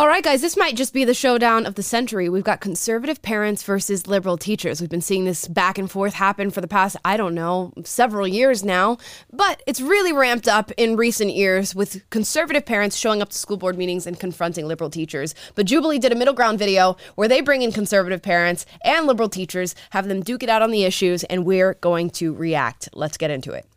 All right, guys, this might just be the showdown of the century. We've got conservative parents versus liberal teachers. We've been seeing this back and forth happen for the past, several years now. But it's really ramped up in recent years with conservative parents showing up to school board meetings and confronting liberal teachers. But Jubilee did a middle ground video where they bring in conservative parents and liberal teachers, have them duke it out on the issues, and we're going to react. Let's get into it.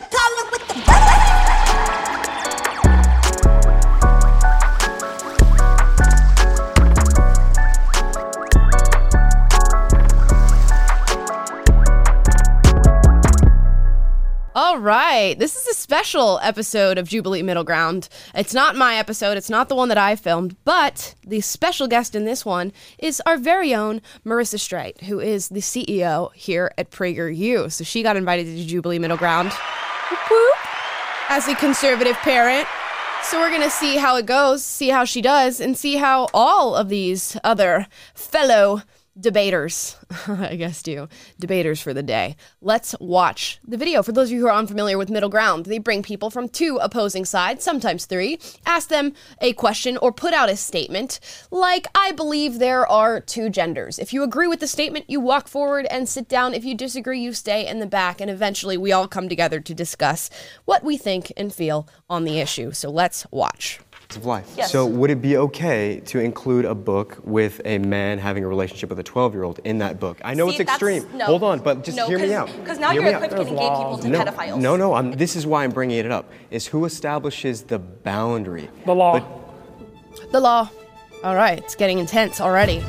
All right, this is a special episode of Jubilee Middle Ground. It's not my episode, it's not the one that I filmed, but the special guest in this one is our very own Marissa Streit, who is the CEO here at PragerU. So she got invited to Jubilee Middle Ground as a conservative parent. So we're going to see how it goes, see how she does, and see how all of these other fellow debaters, debaters for the day. Let's watch the video. For those of you who are unfamiliar with Middle Ground, they bring people from two opposing sides, sometimes three, ask them a question or put out a statement like, I believe there are two genders. If you agree with the statement, you walk forward and sit down. If you disagree, you stay in the back, and eventually we all come together to discuss what we think and feel on the issue. So let's watch. Of life. Yes. So would it be okay to include a book with a man having a relationship with a 12-year-old in that book? I know it's extreme. No. Hold on, but just hear me out. Because now you're equivocating gay people to pedophiles. No. This is why I'm bringing it up, is who establishes the boundary? The law. The law. All right, it's getting intense already.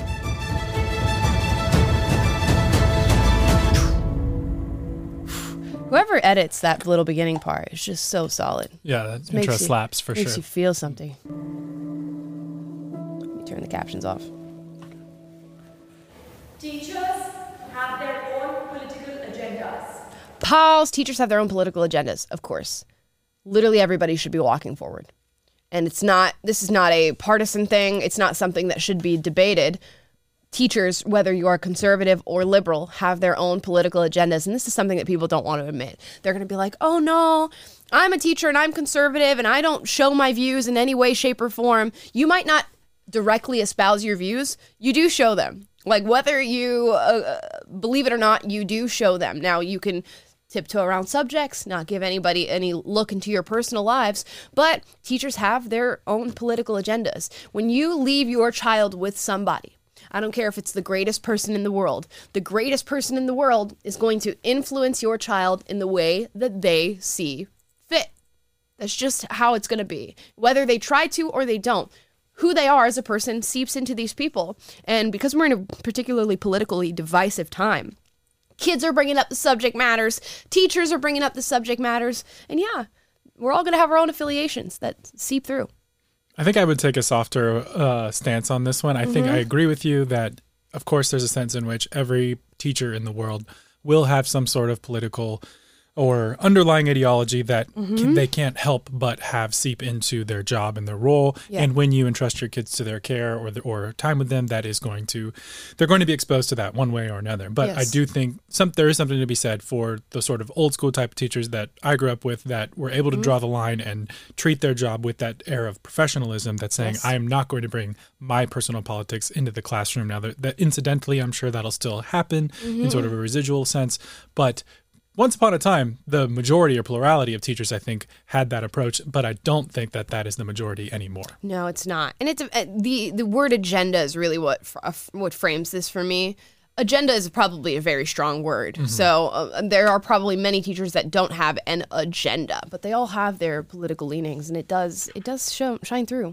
Whoever edits that little beginning part is just so solid. Yeah, that intro slaps for sure. Makes you feel something. Let me turn the captions off. Teachers have their own political agendas. Pause. Teachers have their own political agendas, of course. Literally everybody should be walking forward. And this is not a partisan thing. It's not something that should be debated. Teachers, whether you are conservative or liberal, have their own political agendas, and this is something that people don't want to admit. They're going to be like, oh no, I'm a teacher and I'm conservative and I don't show my views in any way, shape, or form. You might not directly espouse your views. You do show them. Like, whether you believe it or not, you do show them. Now, you can tiptoe around subjects, not give anybody any look into your personal lives, but teachers have their own political agendas. When you leave your child with somebody, I don't care if it's the greatest person in the world. The greatest person in the world is going to influence your child in the way that they see fit. That's just how it's going to be. Whether they try to or they don't, who they are as a person seeps into these people. And because we're in a particularly politically divisive time, kids are bringing up the subject matters, teachers are bringing up the subject matters, and yeah, we're all going to have our own affiliations that seep through. I think I would take a softer stance on this one. I think I agree with you that, of course, there's a sense in which every teacher in the world will have some sort of political or underlying ideology that they can't help but have seep into their job and their role. Yeah. And when you entrust your kids to their care or time with them, they're going to be exposed to that one way or another. But yes. I do think there is something to be said for the sort of old school type of teachers that I grew up with that were able to draw the line and treat their job with that air of professionalism that's saying, I am not going to bring my personal politics into the classroom. Now, that incidentally, I'm sure that'll still happen in sort of a residual sense, but once upon a time, the majority or plurality of teachers, I think, had that approach, but I don't think that is the majority anymore. No, it's not. And it's the word agenda is really what frames this for me. Agenda is probably a very strong word. So there are probably many teachers that don't have an agenda, but they all have their political leanings, and it does shine through.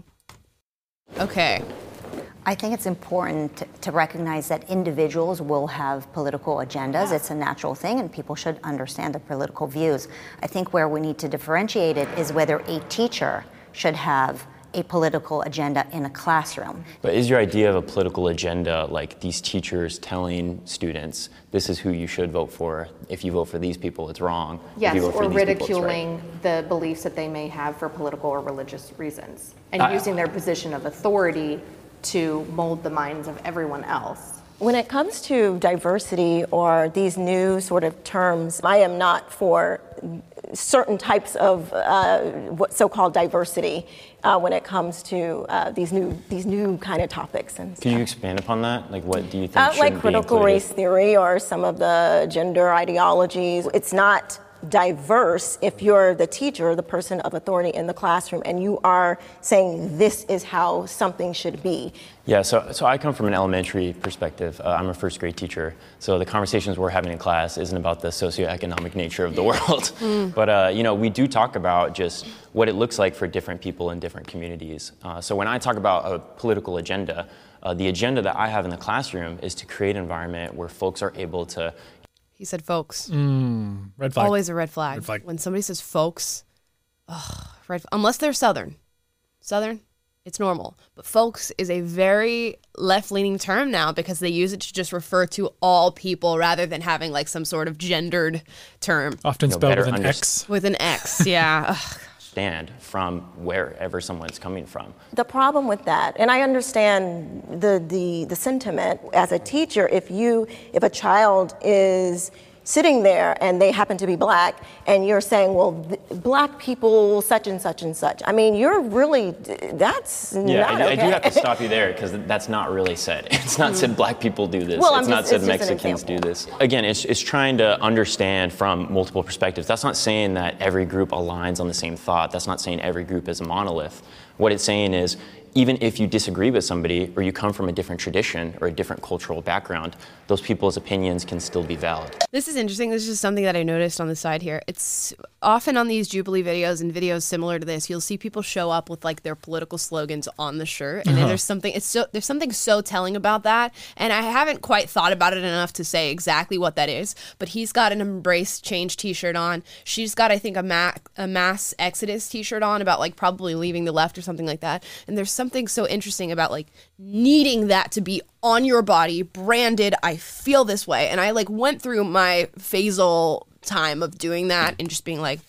Okay. I think it's important to recognize that individuals will have political agendas. It's a natural thing, and people should understand their political views. I think where we need to differentiate it is whether a teacher should have a political agenda in a classroom. But is your idea of a political agenda like these teachers telling students, this is who you should vote for, if you vote for these people, it's wrong. Yes, or ridiculing the beliefs that they may have for political or religious reasons, and using their position of authority to mold the minds of everyone else. When it comes to diversity or these new sort of terms, I am not for certain types of what so-called diversity when it comes to these new kind of topics. And Can you expand upon that? Like, what do you think should like critical be race theory or some of the gender ideologies? It's not diverse if you're the teacher, the person of authority in the classroom, and you are saying this is how something should be. Yeah, so I come from an elementary perspective. I'm a first grade teacher, so the conversations we're having in class isn't about the socioeconomic nature of the world. But, we do talk about just what it looks like for different people in different communities. So when I talk about a political agenda, the agenda that I have in the classroom is to create an environment where folks are able to. He said folks. Red flag. Always a red flag. Red flag. When somebody says folks, unless they're Southern, it's normal. But folks is a very left-leaning term now because they use it to just refer to all people rather than having like some sort of gendered term. Often spelled with an X. With an X, yeah. Stand from wherever someone's coming from. The problem with that, and I understand the sentiment as a teacher, if a child is sitting there and they happen to be black and you're saying, well, black people such and such and such. I mean, you're really, that's not okay. I do have to stop you there because that's not really said. It's not said black people do this. Well, it's not said Mexicans do this. Again, it's trying to understand from multiple perspectives. That's not saying that every group aligns on the same thought. That's not saying every group is a monolith. What it's saying is, even if you disagree with somebody or you come from a different tradition or a different cultural background, those people's opinions can still be valid. This is interesting. This is just something that I noticed on the side here. It's often on these Jubilee videos and videos similar to this, you'll see people show up with like their political slogans on the shirt. And then there's something so telling about that. And I haven't quite thought about it enough to say exactly what that is. But he's got an Embrace Change t-shirt on. She's got, I think, a Mass Exodus t-shirt on about like probably leaving the left or something like that. And there's something so interesting about like needing that to be on your body, branded. I feel this way. And I like went through my phasal time of doing that and just being like,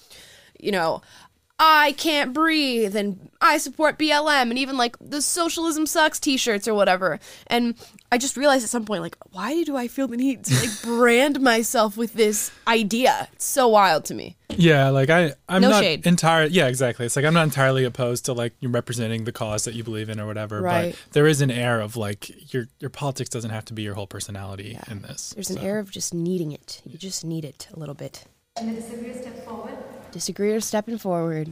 I can't breathe and I support BLM and even like the socialism sucks t-shirts or whatever. And I just realized at some point, like, why do I feel the need to like brand myself with this idea? It's so wild to me. Yeah, like I'm no not shade. entirely. Yeah, exactly. It's like I'm not entirely opposed to like you representing the cause that you believe in or whatever. Right. But there is an air of like your politics doesn't have to be your whole personality in this. There's an air of just needing it. You just need it a little bit. And the disagreeer step forward. Disagreeers stepping forward.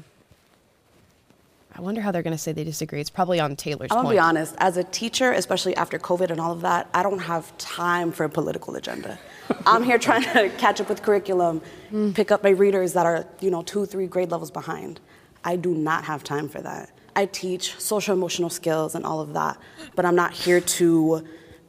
I wonder how they're going to say they disagree. It's probably on Taylor's I'm point. going to be honest. As a teacher, especially after COVID and all of that, I don't have time for a political agenda. I'm here trying to catch up with curriculum, pick up my readers that are, 2-3 grade levels behind. I do not have time for that. I teach social emotional skills and all of that, but I'm not here to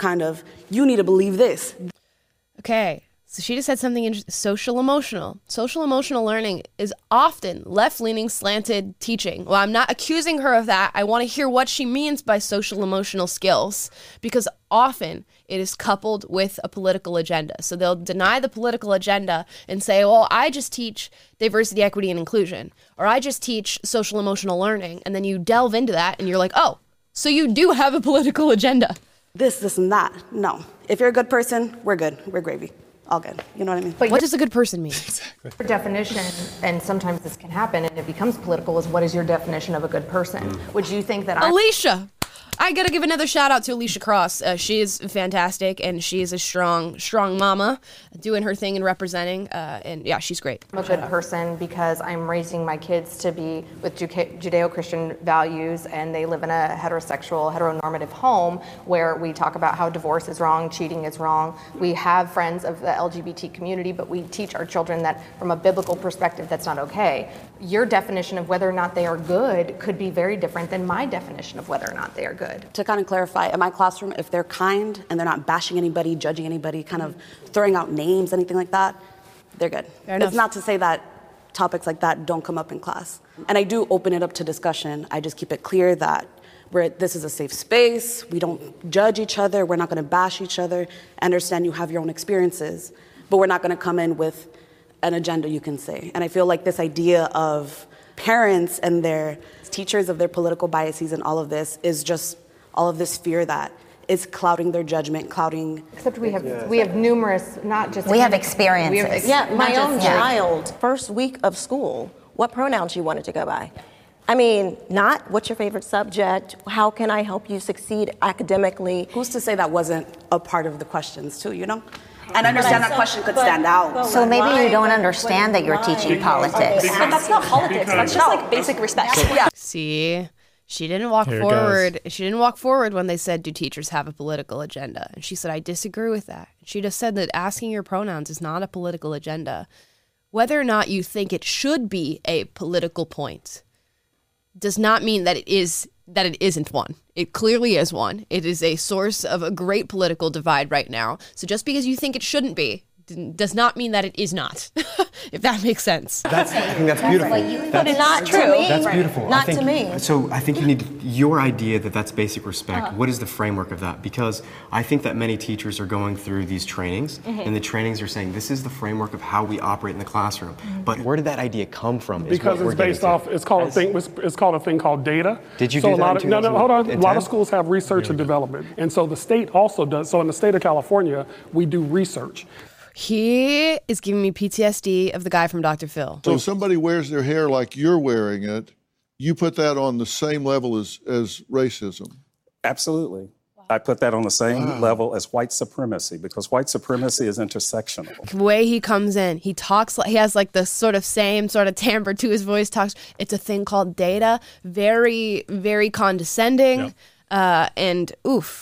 you need to believe this. Okay. So she just said something interesting. Social emotional. Social emotional learning is often left-leaning slanted teaching. Well, I'm not accusing her of that. I want to hear what she means by social emotional skills because often it is coupled with a political agenda. So they'll deny the political agenda and say, well, I just teach diversity, equity, and inclusion, or I just teach social emotional learning. And then you delve into that and you're like, oh, so you do have a political agenda. This, and that. No. If you're a good person, we're good. We're gravy. All good. You know what I mean? But what does a good person mean? Exactly. Your definition, and sometimes this can happen and it becomes political, is what is your definition of a good person? Would you think that Alicia! I gotta give another shout out to Alicia Cross. She is fantastic, and she is a strong mama, doing her thing and representing. And yeah, she's great. I'm a good person because I'm raising my kids to be with Judeo-Christian values, and they live in a heteronormative home where we talk about how divorce is wrong, cheating is wrong. We have friends of the LGBT community, but we teach our children that from a biblical perspective, that's not okay. Your definition of whether or not they are good could be very different than my definition of whether or not they are good. To kind of clarify, in my classroom, if they're kind and they're not bashing anybody, judging anybody, kind of throwing out names, anything like that, they're good. It's not to say that topics like that don't come up in class. And I do open it up to discussion. I just keep it clear that this is a safe space. We don't judge each other. We're not going to bash each other. I understand you have your own experiences, but we're not going to come in with an agenda, you can say. And I feel like this idea of parents and their teachers of their political biases and all of this is just all of this fear that is clouding their judgment, clouding. Except we have numerous, not just. We have experiences. Yeah, my own child, first week of school, what pronouns she wanted to go by. I mean, not what's your favorite subject, how can I help you succeed academically. Who's to say that wasn't a part of the questions too, you know? And I understand that question could stand out. So maybe you don't understand that you're teaching politics. But that's not politics. That's just like basic respect. Yeah. See, she didn't walk forward. She didn't walk forward when they said, do teachers have a political agenda? And she said, I disagree with that. She just said that asking your pronouns is not a political agenda. Whether or not you think it should be a political point does not mean that it isn't one. It clearly is one. It is a source of a great political divide right now. So just because you think it shouldn't be does not mean that it is not, if that makes sense. I think that's beautiful. But it's not true. That's beautiful. Not to me. So I think you need your idea that's basic respect. What is the framework of that? Because I think that many teachers are going through these trainings, and the trainings are saying this is the framework of how we operate in the classroom. But where did that idea come from? Because it's based off. It's called a thing called data. Did you do that? No, hold on. A lot of schools have research and development, and so the state also does. So in the state of California, we do research. He is giving me PTSD of the guy from Dr. Phil. So if somebody wears their hair like you're wearing it, you put that on the same level as racism? Absolutely. I put that on the same level as white supremacy, because white supremacy is intersectional. The way he comes in, he talks like he has like the sort of same sort of timbre to his voice. It's a thing called data. Very, very condescending. Yeah. And oof.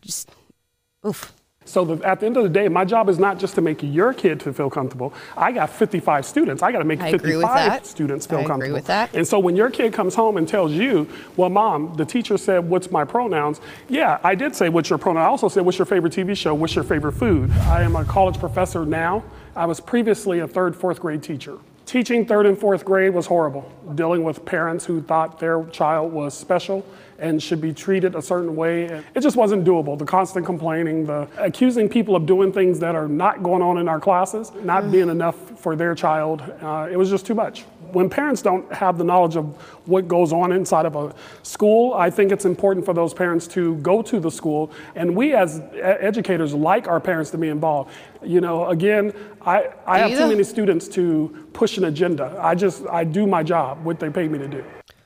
So at the end of the day, my job is not just to make your kid to feel comfortable. I got 55 students. I got to make 55 students feel comfortable. I agree with that. And so when your kid comes home and tells you, well, Mom, the teacher said, what's my pronouns? Yeah, I did say, what's your pronoun? I also said, what's your favorite TV show? What's your favorite food? I am a college professor now. I was previously a 3rd, 4th grade teacher. Teaching 3rd and 4th grade was horrible. Dealing with parents who thought their child was special and should be treated a certain way. It just wasn't doable. The constant complaining, the accusing people of doing things that are not going on in our classes, not being enough for their child. It was just too much. When parents don't have the knowledge of what goes on inside of a school, I think it's important for those parents to go to the school. And we as educators like our parents to be involved. You know, again, I have too many students to push an agenda. I do my job, what they pay me to do.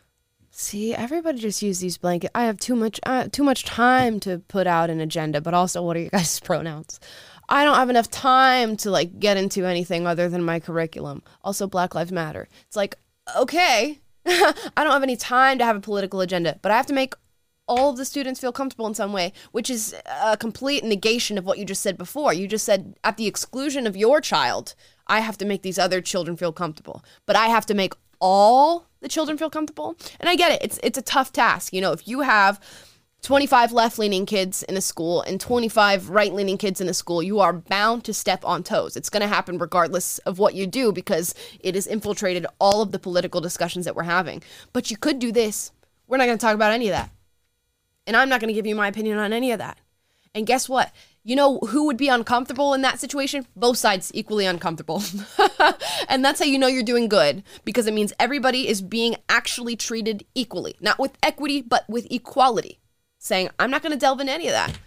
See, everybody just use these blankets. I have too much time to put out an agenda, but also what are your guys' pronouns? I don't have enough time to like get into anything other than my curriculum. Also, Black Lives Matter. It's like, okay, I don't have any time to have a political agenda, but I have to make all of the students feel comfortable in some way, which is a complete negation of what you just said before. You just said at the exclusion of your child, I have to make these other children feel comfortable, but I have to make all the children feel comfortable. And I get it. It's a tough task. You know, if you have 25 left-leaning kids in a school and 25 right-leaning kids in a school, you are bound to step on toes. It's going to happen regardless of what you do because it has infiltrated all of the political discussions that we're having. But you could do this. We're not going to talk about any of that. And I'm not going to give you my opinion on any of that. And guess what? You know who would be uncomfortable in that situation? Both sides equally uncomfortable. And that's how you know you're doing good, because it means everybody is being actually treated equally. Not with equity, but with equality. Saying, I'm not going to delve into any of that.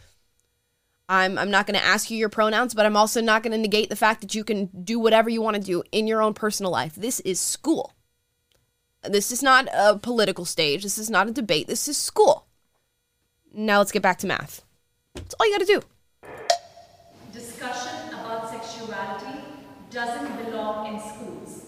I'm not going to ask you your pronouns, but I'm also not going to negate the fact that you can do whatever you want to do in your own personal life. This is school. This is not a political stage. This is not a debate. This is school. Now let's get back to math. That's all you got to do. Discussion about sexuality doesn't belong in schools.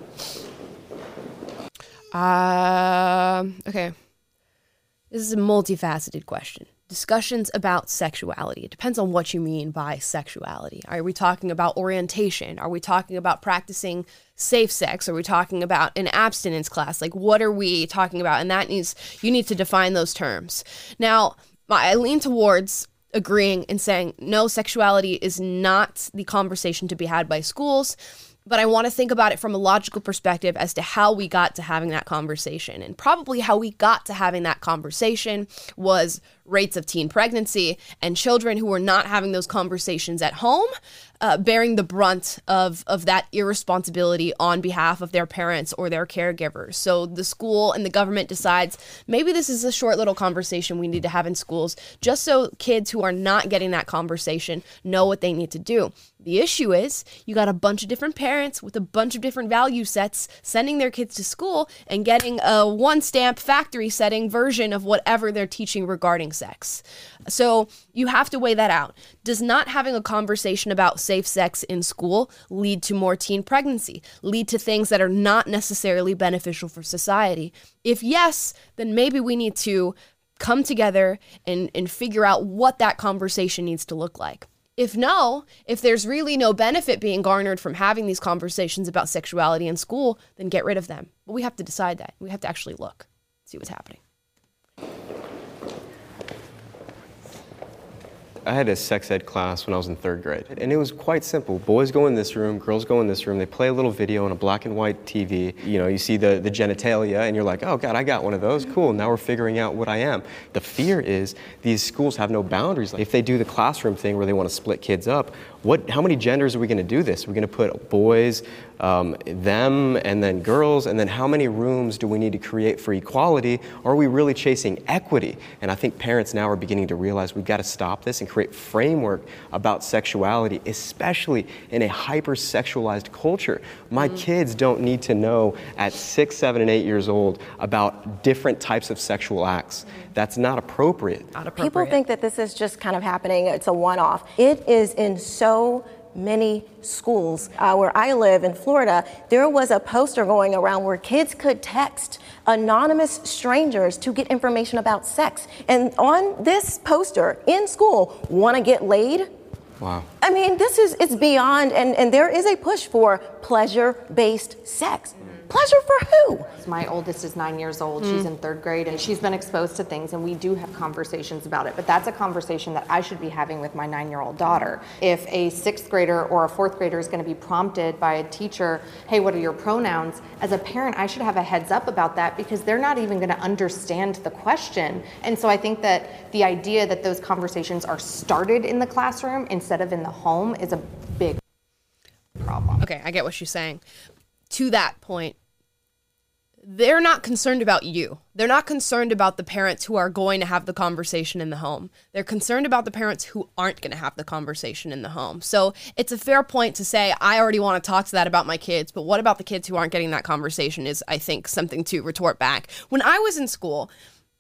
Okay. This is a multifaceted question. Discussions about sexuality. It depends on what you mean by sexuality. Are we talking about orientation? Are we talking about practicing safe sex? Are we talking about an abstinence class? Like, what are we talking about? And you need to define those terms. Now, I lean towards agreeing and saying, no, sexuality is not the conversation to be had by schools. But I want to think about it from a logical perspective as to how we got to having that conversation. And probably how we got to having that conversation was rates of teen pregnancy and children who were not having those conversations at home, bearing the brunt of that irresponsibility on behalf of their parents or their caregivers. So the school and the government decides maybe this is a short little conversation we need to have in schools just so kids who are not getting that conversation know what they need to do. The issue is you got a bunch of different parents with a bunch of different value sets sending their kids to school and getting a one-stamp factory setting version of whatever they're teaching regarding sex. So you have to weigh that out. Does not having a conversation about safe sex in school lead to more teen pregnancy, lead to things that are not necessarily beneficial for society? If yes, then maybe we need to come together and figure out what that conversation needs to look like. If no, if there's really no benefit being garnered from having these conversations about sexuality in school, then get rid of them. But we have to decide that. We have to actually look, see what's happening. I had a sex ed class when I was in 3rd grade, and it was quite simple. Boys go in this room, girls go in this room, they play a little video on a black and white TV. You know, you see the genitalia, and you're like, oh God, I got one of those, cool, now we're figuring out what I am. The fear is these schools have no boundaries. If they do the classroom thing where they want to split kids up, how many genders are we going to do this? We're going to put boys, them, and then girls, and then how many rooms do we need to create for equality? Or are we really chasing equity? And I think parents now are beginning to realize we've got to stop this and create framework about sexuality, especially in a hyper-sexualized culture. My kids don't need to know at 6, 7, and 8 years old about different types of sexual acts. That's not appropriate. People think that this is just kind of happening, it's a one-off. It is in so many schools. Where I live in Florida, there was a poster going around where kids could text anonymous strangers to get information about sex. And on this poster in school, want to get laid? Wow. I mean, it's beyond, and there is a push for pleasure-based sex. Pleasure for who? My oldest is 9 years old. She's in 3rd grade, and she's been exposed to things, and we do have conversations about it. But that's a conversation that I should be having with my 9-year-old daughter. If a 6th grader or a 4th grader is going to be prompted by a teacher, hey, what are your pronouns? As a parent, I should have a heads up about that because they're not even going to understand the question. And so I think that the idea that those conversations are started in the classroom instead of in the home is a big problem. Okay, I get what she's saying. To that point, they're not concerned about you. They're not concerned about the parents who are going to have the conversation in the home. They're concerned about the parents who aren't going to have the conversation in the home. So it's a fair point to say, I already want to talk to that about my kids, but what about the kids who aren't getting that conversation is, I think, something to retort back. When I was in school,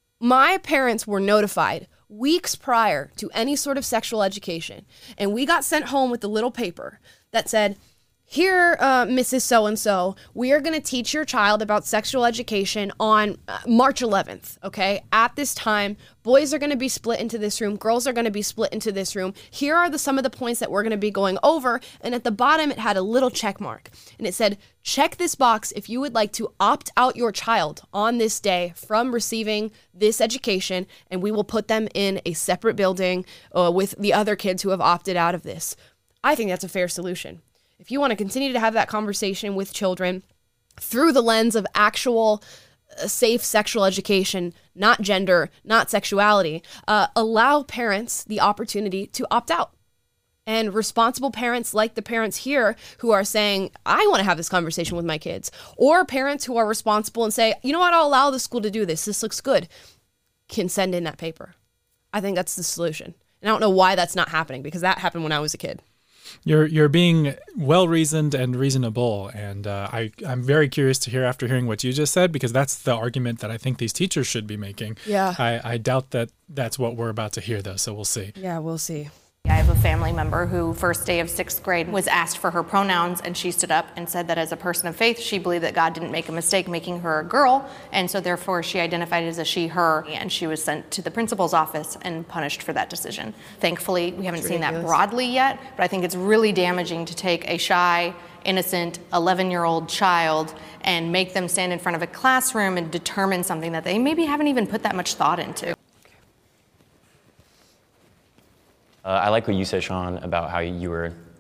my parents were notified weeks prior to any sort of sexual education, and we got sent home with a little paper that said, here, Mrs. So-and-so, we are going to teach your child about sexual education on March 11th, okay? At this time, boys are going to be split into this room, girls are going to be split into this room. Here are some of the points that we're going to be going over, and at the bottom, it had a little check mark, and it said, check this box if you would like to opt out your child on this day from receiving this education, and we will put them in a separate building with the other kids who have opted out of this. I think that's a fair solution. If you want to continue to have that conversation with children through the lens of actual safe sexual education, not gender, not sexuality, allow parents the opportunity to opt out. And responsible parents like the parents here who are saying, I want to have this conversation with my kids, or parents who are responsible and say, you know what, I'll allow the school to do this. This looks good, can send in that paper. I think that's the solution. And I don't know why that's not happening because that happened when I was a kid. You're being well-reasoned and reasonable, and I'm very curious to hear after hearing what you just said, because that's the argument that I think these teachers should be making. Yeah. I doubt that that's what we're about to hear, though, so we'll see. Yeah, we'll see. I have a family member who, first day of 6th grade, was asked for her pronouns, and she stood up and said that as a person of faith, she believed that God didn't make a mistake making her a girl, and so therefore she identified as a she, her, and she was sent to the principal's office and punished for that decision. Thankfully, we haven't seen that broadly yet, but I think it's really damaging to take a shy, innocent 11-year-old child and make them stand in front of a classroom and determine something that they maybe haven't even put that much thought into. I like what you said, Sean, about how you were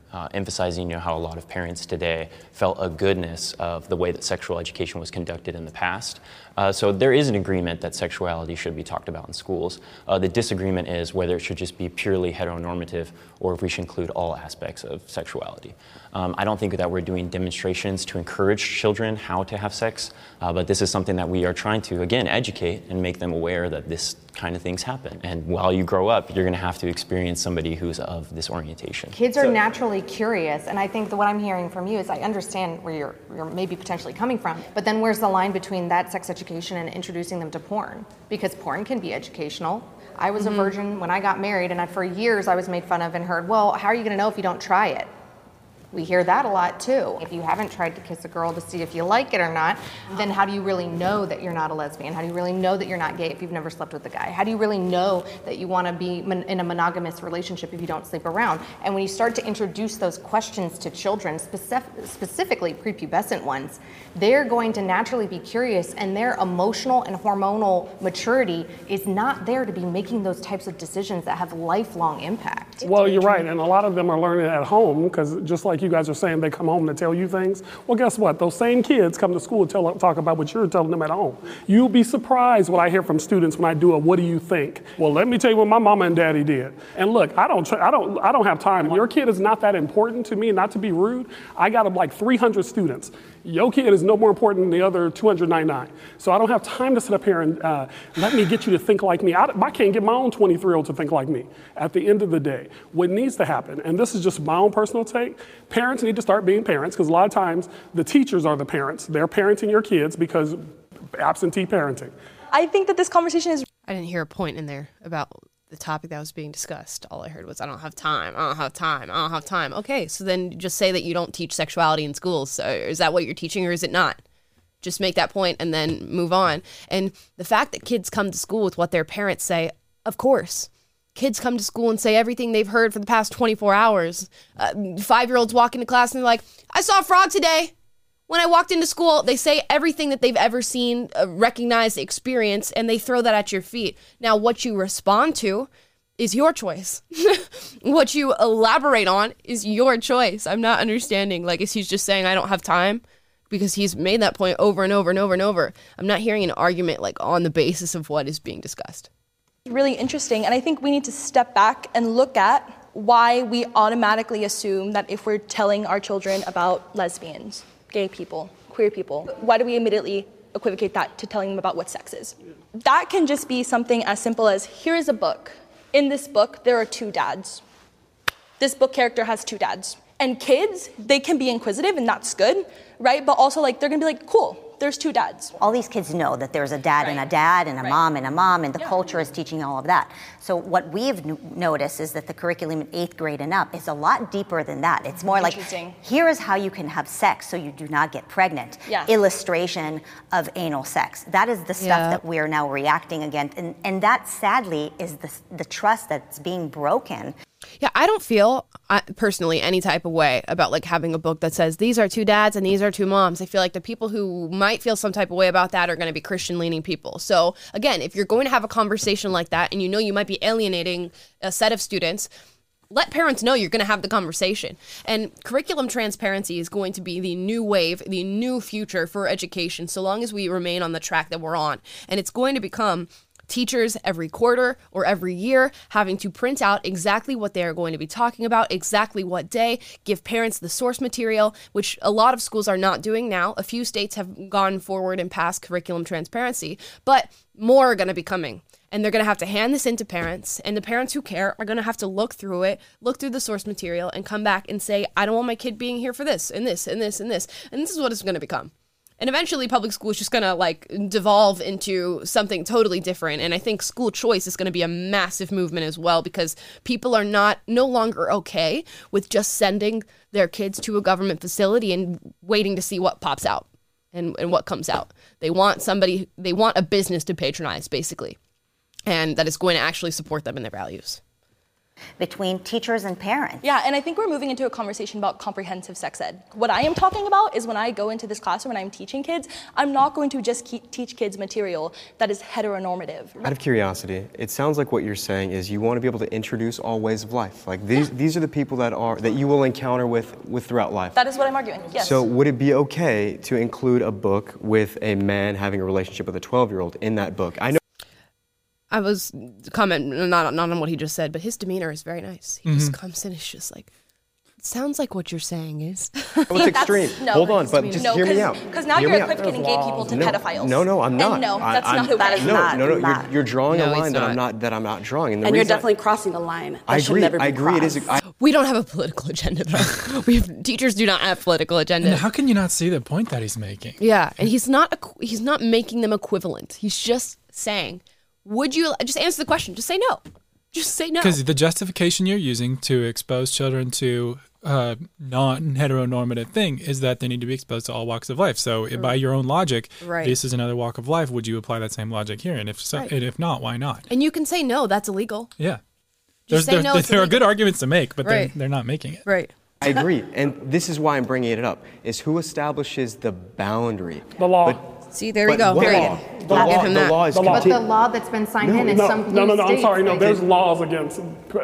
emphasizing how a lot of parents today felt a goodness of the way that sexual education was conducted in the past. So there is an agreement that sexuality should be talked about in schools. The disagreement is whether it should just be purely heteronormative or if we should include all aspects of sexuality. I don't think that we're doing demonstrations to encourage children how to have sex, but this is something that we are trying to, again, educate and make them aware that this kind of things happen. And while you grow up, you're going to have to experience somebody who's of this orientation. Kids are naturally curious, and I think that what I'm hearing from you is I understand where you're maybe potentially coming from, but then where's the line between that sex education and introducing them to porn? Because porn can be educational. I was a virgin when I got married, and for years I was made fun of and heard, well, how are you going to know if you don't try it? We hear that a lot too. If you haven't tried to kiss a girl to see if you like it or not, then how do you really know that you're not a lesbian? How do you really know that you're not gay if you've never slept with a guy? How do you really know that you want to be in a monogamous relationship if you don't sleep around? And when you start to introduce those questions to children, specifically prepubescent ones, they're going to naturally be curious, and their emotional and hormonal maturity is not there to be making those types of decisions that have lifelong impact. Well, you're right, and a lot of them are learning at home, because just like you guys are saying, they come home to tell you things. Well, guess what? Those same kids come to school and talk about what you're telling them at home. You'll be surprised what I hear from students when I do a "What do you think?" Well, let me tell you what my mama and daddy did. And look, I don't have time. Your kid is not that important to me. Not to be rude, I got like 300 students. Your kid is no more important than the other 299. So I don't have time to sit up here and let me get you to think like me. I can't get my own 23-year-old to think like me. At the end of the day, what needs to happen, and this is just my own personal take, parents need to start being parents, because a lot of times the teachers are the parents. They're parenting your kids because absentee parenting. I think that this conversation is... I didn't hear a point in there about the topic that was being discussed. All I heard was, I don't have time, I don't have time, I don't have time. Okay, so then just say that you don't teach sexuality in schools. So is that what you're teaching, or is it not? Just make that point and then move on. And the fact that kids come to school with what their parents say, of course. Kids come to school and say everything they've heard for the past 24 hours. 5-year-olds walk into class and they're like, I saw a frog today. When I walked into school, they say everything that they've ever seen, recognized, experienced, and they throw that at your feet. Now, what you respond to is your choice. What you elaborate on is your choice. I'm not understanding. Like, is he just saying I don't have time? Because he's made that point over and over and over and over. I'm not hearing an argument like on the basis of what is being discussed. Really interesting, and I think we need to step back and look at why we automatically assume that if we're telling our children about lesbians, gay people, queer people, why do we immediately equivocate that to telling them about what sex is? That can just be something as simple as, here's a book. In this book, there are 2 dads. This book character has 2 dads. And kids, they can be inquisitive, and that's good, right? But also, like, they're gonna be like, cool, there's 2 dads. All these kids know that there's a dad and a dad and a mom and a mom, and the culture is teaching all of that. So what we've noticed is that the curriculum in 8th grade and up is a lot deeper than that. It's more like, here is how you can have sex so you do not get pregnant. Illustration of anal sex. That is the stuff that we are now reacting against. And that, sadly, is the trust that's being broken. Yeah, I don't feel personally any type of way about like having a book that says these are 2 dads and these are 2 moms. I feel like the people who might feel some type of way about that are going to be Christian leaning people. So again, if you're going to have a conversation like that and you know you might be alienating a set of students, let parents know you're going to have the conversation. And curriculum transparency is going to be the new wave, the new future for education, so long as we remain on the track that we're on. And it's going to become teachers every quarter or every year having to print out exactly what they are going to be talking about, exactly what day, give parents the source material, which a lot of schools are not doing now. A few states have gone forward and passed curriculum transparency, but more are going to be coming. And they're going to have to hand this in to parents, and the parents who care are going to have to look through it, look through the source material, and come back and say, I don't want my kid being here for this, and this, and this, and this. And this is what it's going to become. And eventually public school is just going to like devolve into something totally different. And I think school choice is going to be a massive movement as well, because people are no longer okay with just sending their kids to a government facility and waiting to see what pops out and what comes out. They want a business to patronize, basically, and that is going to actually support them in their values. between teachers and parents. Yeah, and I think we're moving into a conversation about comprehensive sex ed. What I am talking about is when I go into this classroom and I'm teaching kids, I'm not going to just teach kids material that is heteronormative. Out of curiosity, it sounds like what you're saying is you want to be able to introduce all ways of life. Like these are the people that you will encounter with throughout life. That is what I'm arguing, yes. So would it be okay to include a book with a man having a relationship with a 12-year-old in that book? I know. I was commenting not on what he just said, but his demeanor is very nice. He just comes in, it's just like, it sounds like what you're saying is. Well, it's extreme. Hold on, but just hear me out. Because now you're equivocating gay people to pedophiles. No, I'm not. And no, that's not okay. No, you're drawing a line that I'm not drawing. And you're definitely crossing a line. I agree. I agree. It is. We don't have a political agenda, though. Teachers do not have political agenda. And how can you not see the point that he's making? Yeah, and he's not making them equivalent. He's just saying, would you just answer the question? Just say no. Just say no. Because the justification you're using to expose children to non-heteronormative thing is that they need to be exposed to all walks of life. So by your own logic, this is another walk of life. Would you apply that same logic here? And if so, and if not, why not? And you can say no. That's illegal. Yeah. There are good arguments to make, but they're not making it. Right. I agree. And this is why I'm bringing it up, is who establishes the boundary. The law. See, there we go. The law is But the law that's been signed in is some No, states. I'm sorry. No, there's laws against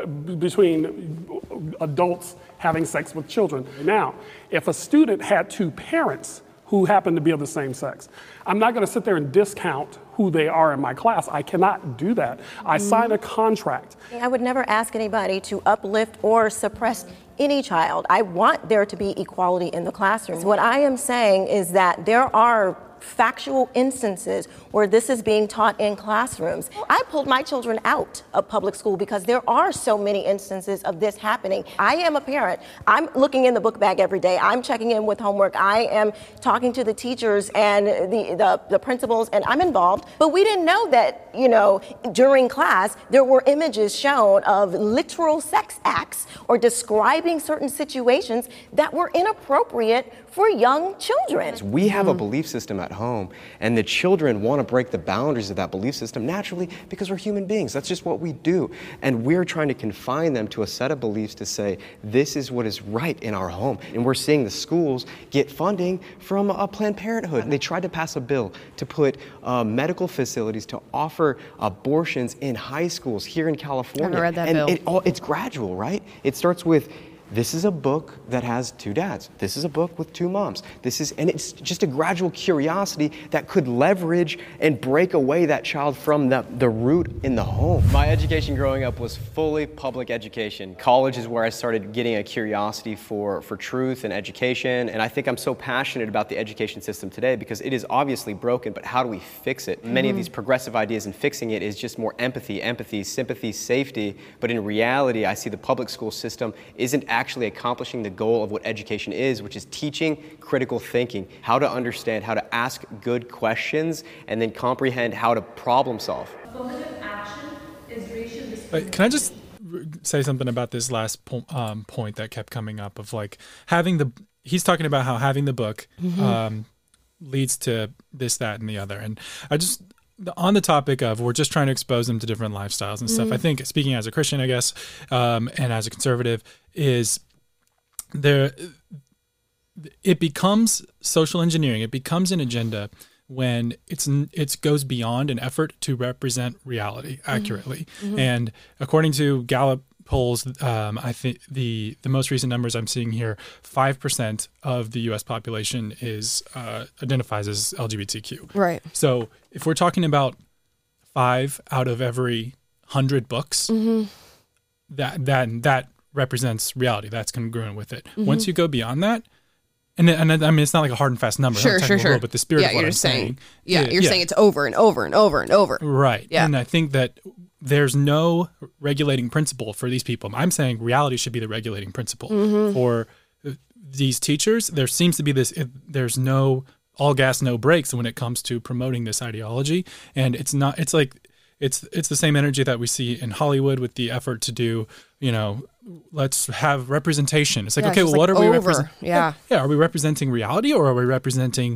between adults having sex with children. Now, if a student had two parents who happen to be of the same sex, I'm not going to sit there and discount who they are in my class. I cannot do that. I sign a contract. I would never ask anybody to uplift or suppress any child. I want there to be equality in the classroom. What I am saying is that there are factual instances where this is being taught in classrooms. I pulled my children out of public school because there are so many instances of this happening. I am a parent. I'm looking in the book bag every day. I'm checking in with homework. I am talking to the teachers and the principals, and I'm involved. But we didn't know that, during class, there were images shown of literal sex acts or describing certain situations that were inappropriate for young children. We have a belief system at home, and the children want to break the boundaries of that belief system naturally because we're human beings. That's just what we do. And we're trying to confine them to a set of beliefs to say, this is what is right in our home. And we're seeing the schools get funding from Planned Parenthood. They tried to pass a bill to put medical facilities to offer abortions in high schools here in California. I read that bill. It's gradual, right? It starts with, this is a book that has two dads. This is a book with two moms. And it's just a gradual curiosity that could leverage and break away that child from the root in the home. My education growing up was fully public education. College is where I started getting a curiosity for truth and education. And I think I'm so passionate about the education system today because it is obviously broken, but how do we fix it? Many of these progressive ideas in fixing it is just more empathy, sympathy, safety. But in reality, I see the public school system isn't actually accomplishing the goal of what education is, which is teaching critical thinking, how to understand, how to ask good questions, and then comprehend how to problem solve. Affirmative action is racial discrimination. Can I just say something about this last point that kept coming up of like he's talking about how having the book leads to this, that, and the other. And I just, on the topic of we're just trying to expose them to different lifestyles and stuff, I think speaking as a Christian, I guess, and as a conservative, is it becomes social engineering. It becomes an agenda when it goes beyond an effort to represent reality accurately. And according to Gallup polls, I think the most recent numbers I'm seeing here, 5% of the U.S. population identifies as LGBTQ. Right. So if we're talking about 5 out of every 100 books, that represents reality. That's congruent with it. Once you go beyond that, and I mean, it's not like a hard and fast number. Sure. But the spirit of what I'm saying. You're saying it's over and over and over and over. Right. Yeah. And I think that there's no regulating principle for these people. I'm saying reality should be the regulating principle. For these teachers, there seems to be there's no all gas, no brakes when it comes to promoting this ideology. And it's the same energy that we see in Hollywood with the effort to do, let's have representation. It's like, okay, well, what are we representing? Yeah. Are we representing reality or are we representing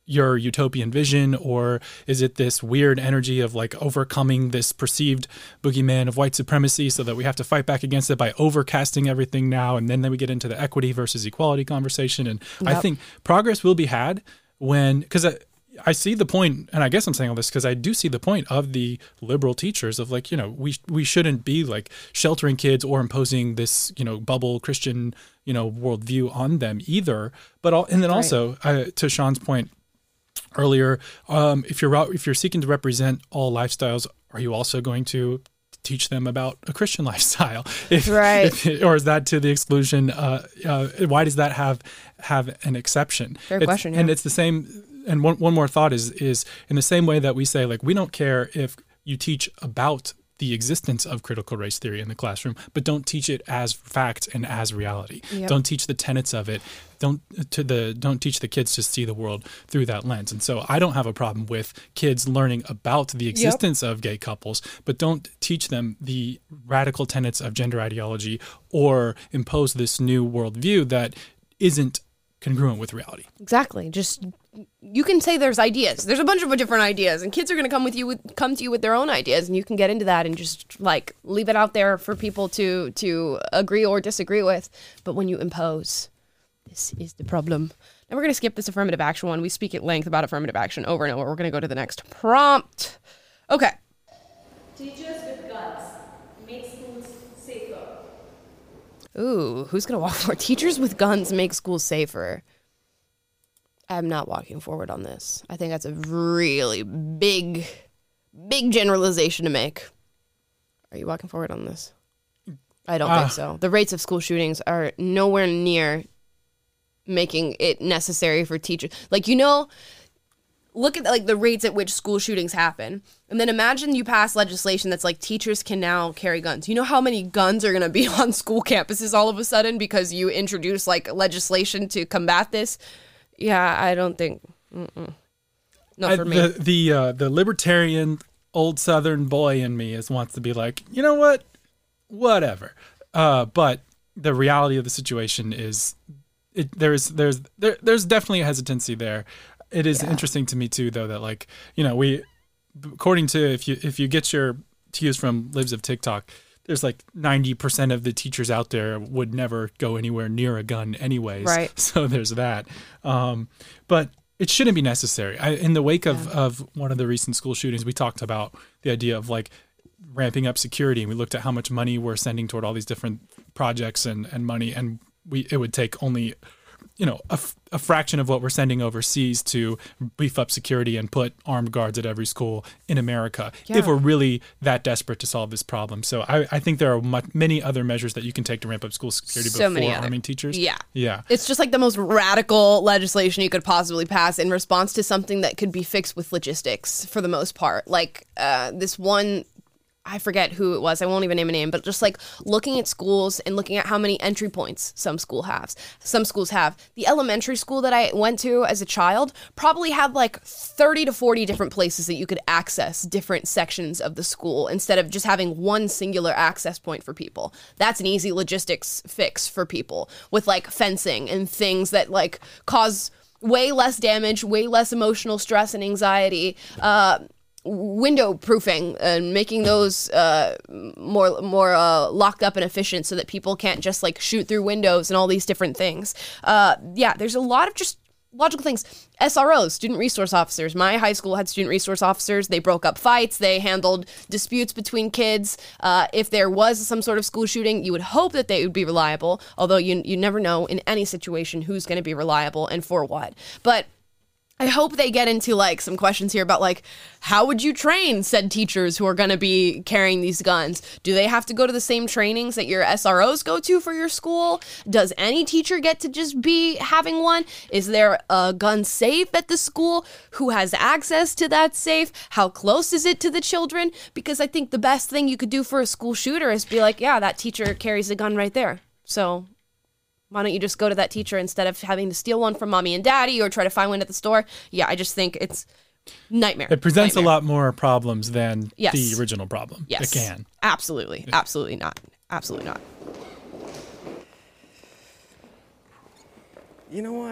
your utopian vision, or is it this weird energy of like overcoming this perceived boogeyman of white supremacy so that we have to fight back against it by overcasting everything now? And then we get into the equity versus equality conversation. And I think progress will be had when, because I see the point, and I guess I'm saying all this because I do see the point of the liberal teachers of like, we shouldn't be like sheltering kids or imposing this, bubble Christian, worldview on them either. But also to Sean's point earlier, if you're seeking to represent all lifestyles, are you also going to teach them about a Christian lifestyle? Or is that to the exclusion? Why does that have an exception? Fair question. And it's the same. And one more thought is in the same way that we say, like, we don't care if you teach about the existence of critical race theory in the classroom, but don't teach it as fact and as reality. Yep. Don't teach the tenets of it. Don't teach the kids to see the world through that lens. And so I don't have a problem with kids learning about the existence of gay couples, but don't teach them the radical tenets of gender ideology or impose this new worldview that isn't congruent with reality. Exactly. You can say there's ideas. There's a bunch of different ideas, and kids are going to come to you with their own ideas, and you can get into that and just like leave it out there for people to agree or disagree with. But when you impose, this is the problem. Now we're going to skip this affirmative action one. We speak at length about affirmative action over and over. We're going to go to the next prompt. Okay. Teachers with guns make schools safer. Ooh, who's going to walk forward? Teachers with guns make schools safer. I'm not walking forward on this. I think that's a really big generalization to make. Are you walking forward on this? I don't think so. The rates of school shootings are nowhere near making it necessary for teachers. Like, look at like the rates at which school shootings happen. And then imagine you pass legislation that's like teachers can now carry guns. You know how many guns are going to be on school campuses all of a sudden because you introduce like legislation to combat this? Yeah, I don't think. Not for me. The libertarian old Southern boy in me wants to be like, you know what, whatever. But the reality of the situation is, there's definitely a hesitancy there. It is interesting to me too, though, that like we, according to if you get your cues from Libs of TikTok, there's like 90% of the teachers out there would never go anywhere near a gun anyways. Right. So there's that. But it shouldn't be necessary. In the wake of one of the recent school shootings, we talked about the idea of like ramping up security. And we looked at how much money we're sending toward all these different projects and money. And it would take only a fraction of what we're sending overseas to beef up security and put armed guards at every school in America if we're really that desperate to solve this problem. So I think there are many other measures that you can take to ramp up school security before arming teachers. Yeah. It's just like the most radical legislation you could possibly pass in response to something that could be fixed with logistics for the most part. Like this one, I forget who it was. I won't even name a name, but just like looking at schools and looking at how many entry points some schools have. The elementary school that I went to as a child probably had like 30 to 40 different places that you could access different sections of the school instead of just having one singular access point for people. That's an easy logistics fix for people with like fencing and things that like cause way less damage, way less emotional stress and anxiety. Window proofing and making those more locked up and efficient so that people can't just like shoot through windows and all these different things. There's a lot of just logical things. SROs, student resource officers. My high school had student resource officers. They broke up fights. They handled disputes between kids. If there was some sort of school shooting, you would hope that they would be reliable, although you never know in any situation who's going to be reliable and for what. But I hope they get into like some questions here about like, how would you train said teachers who are going to be carrying these guns? Do they have to go to the same trainings that your SROs go to for your school? Does any teacher get to just be having one? Is there a gun safe at the school? Who has access to that safe? How close is it to the children? Because I think the best thing you could do for a school shooter is be like, yeah, that teacher carries a gun right there. So why don't you just go to that teacher instead of having to steal one from mommy and daddy or try to find one at the store? Yeah, I just think it's nightmare. It presents a lot more problems than the original problem. Yes. It can. Absolutely. Yeah. Absolutely not. Absolutely not. You know what?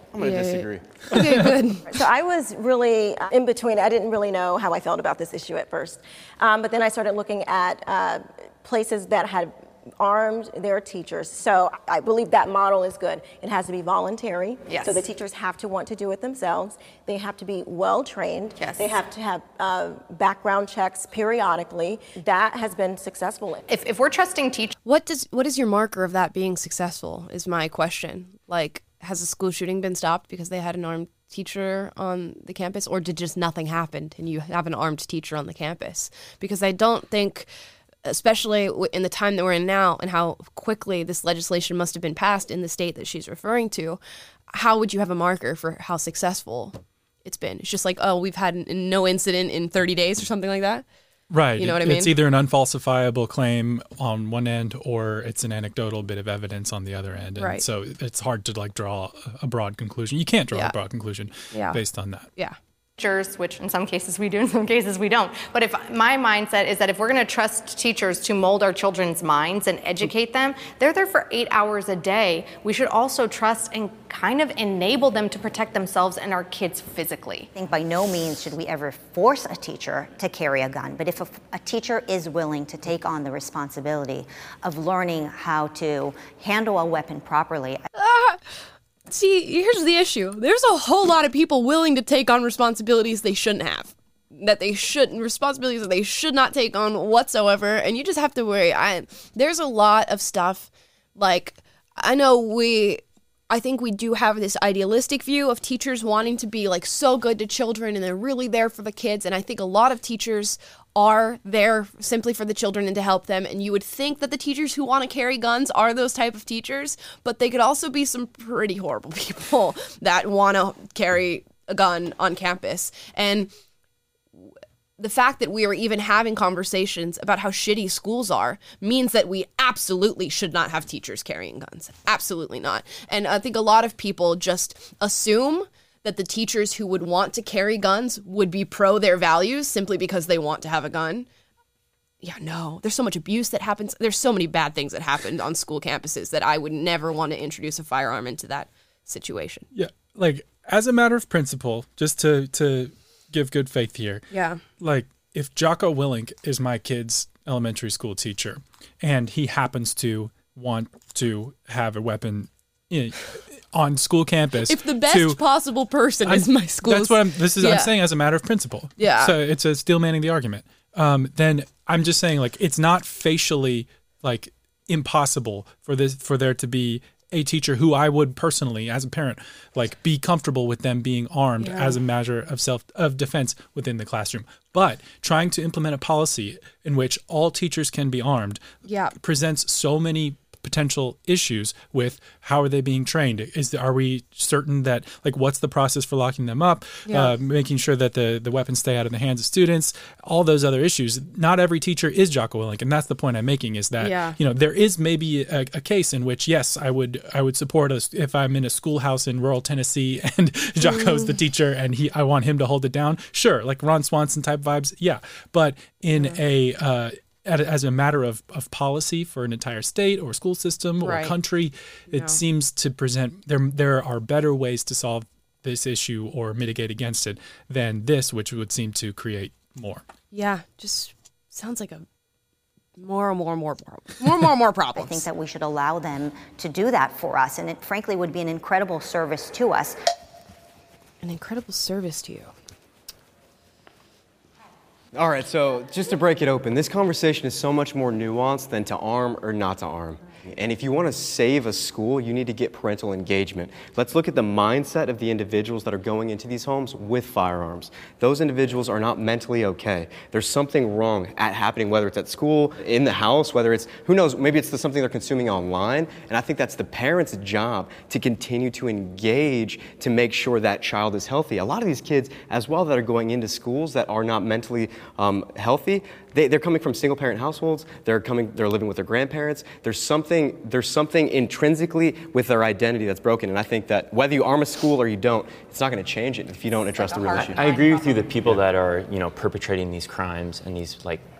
I'm going to disagree. Okay, good. So I was really in between. I didn't really know how I felt about this issue at first. But then I started looking at places that had armed their teachers. So I believe that model is good. It has to be voluntary. Yes. So the teachers have to want to do it themselves. They have to be well trained. Yes. They have to have background checks periodically. That has been successful. If we're trusting teachers. What is your marker of that being successful is my question. Like, has a school shooting been stopped because they had an armed teacher on the campus, or did just nothing happen and you have an armed teacher on the campus? Because I don't think, especially in the time that we're in now and how quickly this legislation must have been passed in the state that she's referring to, how would you have a marker for how successful it's been? It's just like, oh, we've had no incident in 30 days or something like that. Right. You know what I mean? It's either an unfalsifiable claim on one end or it's an anecdotal bit of evidence on the other end. And right. so it's hard to like draw a broad conclusion. You can't draw a broad conclusion based on that. Yeah. Teachers, which in some cases we do, in some cases we don't. But if my mindset is that if we're going to trust teachers to mold our children's minds and educate them, they're there for 8 hours a day. We should also trust and kind of enable them to protect themselves and our kids physically. I think by no means should we ever force a teacher to carry a gun. But if a teacher is willing to take on the responsibility of learning how to handle a weapon properly. See, here's the issue. There's a whole lot of people willing to take on responsibilities they shouldn't have. Responsibilities that they should not take on whatsoever. And you just have to worry. There's a lot of stuff, like, I think we do have this idealistic view of teachers wanting to be like so good to children and they're really there for the kids. And I think a lot of teachers are there simply for the children and to help them. And you would think that the teachers who want to carry guns are those type of teachers, but they could also be some pretty horrible people that want to carry a gun on campus. And the fact that we are even having conversations about how shitty schools are means that we absolutely should not have teachers carrying guns. Absolutely not. And I think a lot of people just assume that the teachers who would want to carry guns would be pro their values simply because they want to have a gun. Yeah, no. There's so much abuse that happens. There's so many bad things that happen on school campuses that I would never want to introduce a firearm into that situation. Yeah, like as a matter of principle, just to give good faith here. Yeah. Like if Jocko Willink is my kid's elementary school teacher and he happens to want to have a weapon on school campus. If the best possible person is my school. That's what I'm saying as a matter of principle. Yeah. So it's a steel manning the argument. Then I'm just saying like it's not facially like impossible for there to be a teacher who I would personally, as a parent, like be comfortable with them being armed as a measure of defense within the classroom. But trying to implement a policy in which all teachers can be armed presents so many potential issues with how are they being trained? Are we certain that like what's the process for locking them up? Making sure that the weapons stay out of the hands of students, all those other issues. Not every teacher is Jocko Willink, and that's the point I'm making is that there is maybe a case in which yes, I would support us if I'm in a schoolhouse in rural Tennessee and Jocko's the teacher and I want him to hold it down. Sure, like Ron Swanson type vibes, but in as a matter of policy for an entire state or school system or country, it seems to present there are better ways to solve this issue or mitigate against it than this, which would seem to create more. Yeah, just sounds like a more problems. I think that we should allow them to do that for us, and it frankly would be an incredible service to us. An incredible service to you. All right, so just to break it open, this conversation is so much more nuanced than to arm or not to arm. And if you want to save a school, you need to get parental engagement. Let's look at the mindset of the individuals that are going into these homes with firearms. Those individuals are not mentally okay. There's something wrong happening, whether it's at school, in the house, whether it's, who knows, maybe it's something they're consuming online. And I think that's the parent's job to continue to engage to make sure that child is healthy. A lot of these kids as well that are going into schools that are not mentally healthy, they're coming from single parent households, they're living with their grandparents. There's something intrinsically with their identity that's broken. And I think that whether you arm a school or you don't, it's not going to change it if you don't address the real issue. I agree with you that people that are, perpetrating these crimes and these like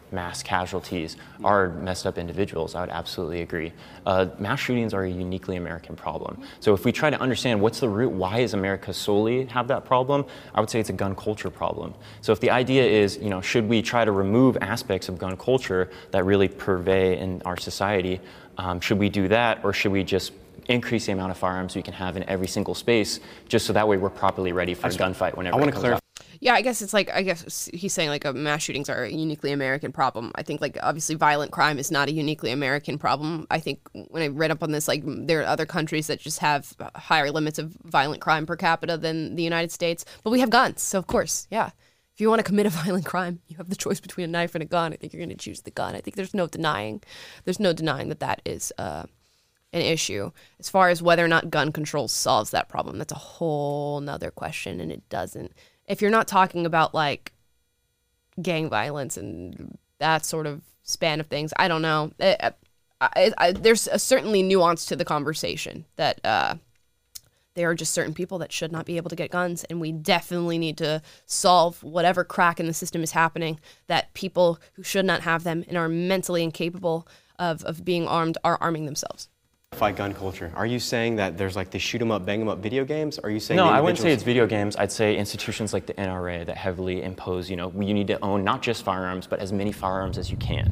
mass casualties are messed up individuals. I would absolutely agree. Mass shootings are a uniquely American problem. So if we try to understand what's the root, why is America solely have that problem, I would say it's a gun culture problem. So if the idea is, should we try to remove aspects of gun culture that really pervade in our society, should we do that, or should we just increase the amount of firearms we can have in every single space, just so that way we're properly ready for a gunfight whenever I want it to comes clarify. up? Yeah, I guess he's saying like mass shootings are a uniquely American problem. I think like obviously violent crime is not a uniquely American problem. I think when I read up on this, like there are other countries that just have higher limits of violent crime per capita than the United States, but we have guns. So of course, yeah. If you want to commit a violent crime, you have the choice between a knife and a gun. I think you're going to choose the gun. I think there's no denying that is an issue. As far as whether or not gun control solves that problem, that's a whole nother question, and it doesn't. If you're not talking about like gang violence and that sort of span of things, I don't know. There's a certainly nuance to the conversation that there are just certain people that should not be able to get guns, and we definitely need to solve whatever crack in the system is happening that people who should not have them and are mentally incapable of being armed are arming themselves. Gun culture. Are you saying that there's like the shoot 'em up, bang 'em up video games? Are you saying No, I wouldn't say it's video games. I'd say institutions like the NRA that heavily impose, you need to own not just firearms, but as many firearms as you can.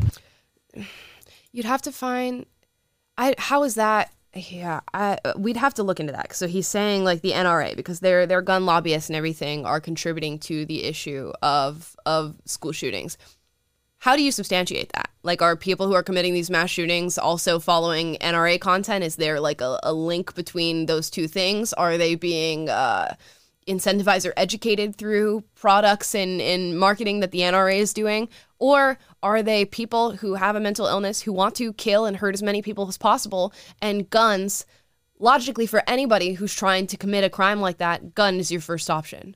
You'd have to find, how is that? Yeah, we'd have to look into that. So he's saying like the NRA, because their gun lobbyists and everything are contributing to the issue of school shootings. How do you substantiate that? Like, are people who are committing these mass shootings also following NRA content? Is there like a link between those two things? Are they being incentivized or educated through products and marketing that the NRA is doing? Or are they people who have a mental illness who want to kill and hurt as many people as possible? And guns, logically, for anybody who's trying to commit a crime like that, gun is your first option.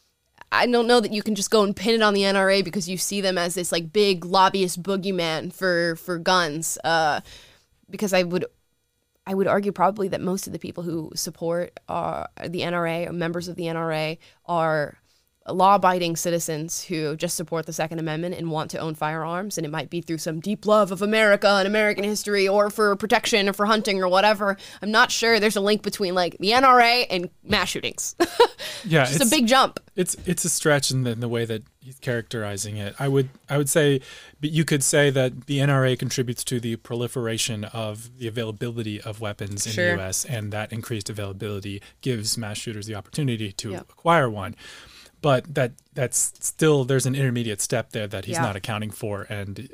I don't know that you can just go and pin it on the NRA because you see them as this like big lobbyist boogeyman for guns. Because I would argue probably that most of the people who support the NRA or members of the NRA are law-abiding citizens who just support the Second Amendment and want to own firearms, and it might be through some deep love of America and American history, or for protection or for hunting or whatever. I'm not sure there's a link between like the NRA and mass shootings. Yeah, it's a big jump. It's a stretch in the way that he's characterizing it. I would say, you could say that the NRA contributes to the proliferation of the availability of weapons in the U.S., and that increased availability gives mass shooters the opportunity to acquire one. But that's still, there's an intermediate step there that he's not accounting for, and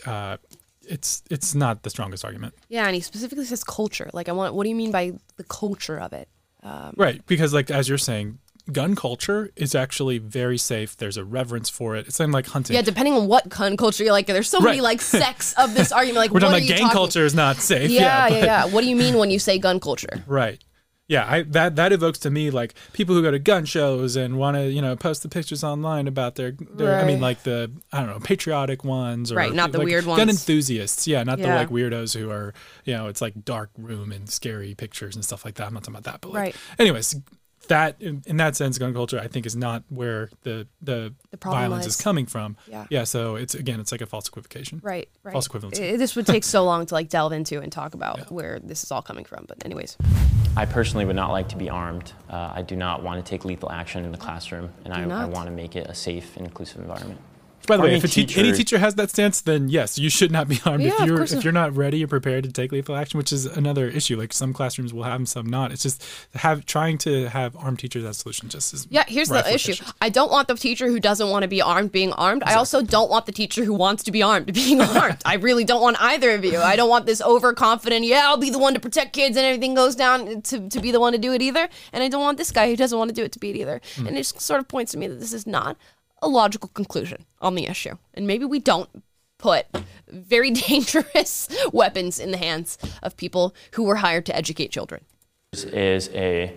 it's not the strongest argument. Yeah, and he specifically says culture. Like, what do you mean by the culture of it? Right, because like as you're saying, gun culture is actually very safe. There's a reverence for it. It's something like hunting. Yeah, depending on what gun culture you like. There's so many like sects of this argument. Like, we're talking about gang culture is not safe. Yeah. What do you mean when you say gun culture? Right. Yeah, that evokes to me like people who go to gun shows and want to post the pictures online about their I mean like the patriotic ones, or not the like weird ones. Gun enthusiasts, the like weirdos who are it's like dark room and scary pictures and stuff like that. I'm not talking about that, but like anyways. That in that sense, gun culture I think is not where the violence is coming from. Yeah. So it's like a false equivocation. Right. False equivalency. This would take so long to like delve into and talk about where this is all coming from. But anyways, I personally would not like to be armed. I do not want to take lethal action in the classroom, and I want to make it a safe and inclusive environment. By the way, if any teacher has that stance, then yes, you should not be armed. Yeah, if you're not ready or prepared to take lethal action, which is another issue. Like some classrooms will have them, some not. It's just trying to have armed teachers as a solution just is here's the issue. I don't want the teacher who doesn't want to be armed being armed. Exactly. I also don't want the teacher who wants to be armed being armed. I really don't want either of you. I don't want this overconfident, I'll be the one to protect kids and everything goes down to be the one to do it either. And I don't want this guy who doesn't want to do it to be it either. And it just sort of points to me that this is not a logical conclusion on the issue. And maybe we don't put very dangerous weapons in the hands of people who were hired to educate children. This is a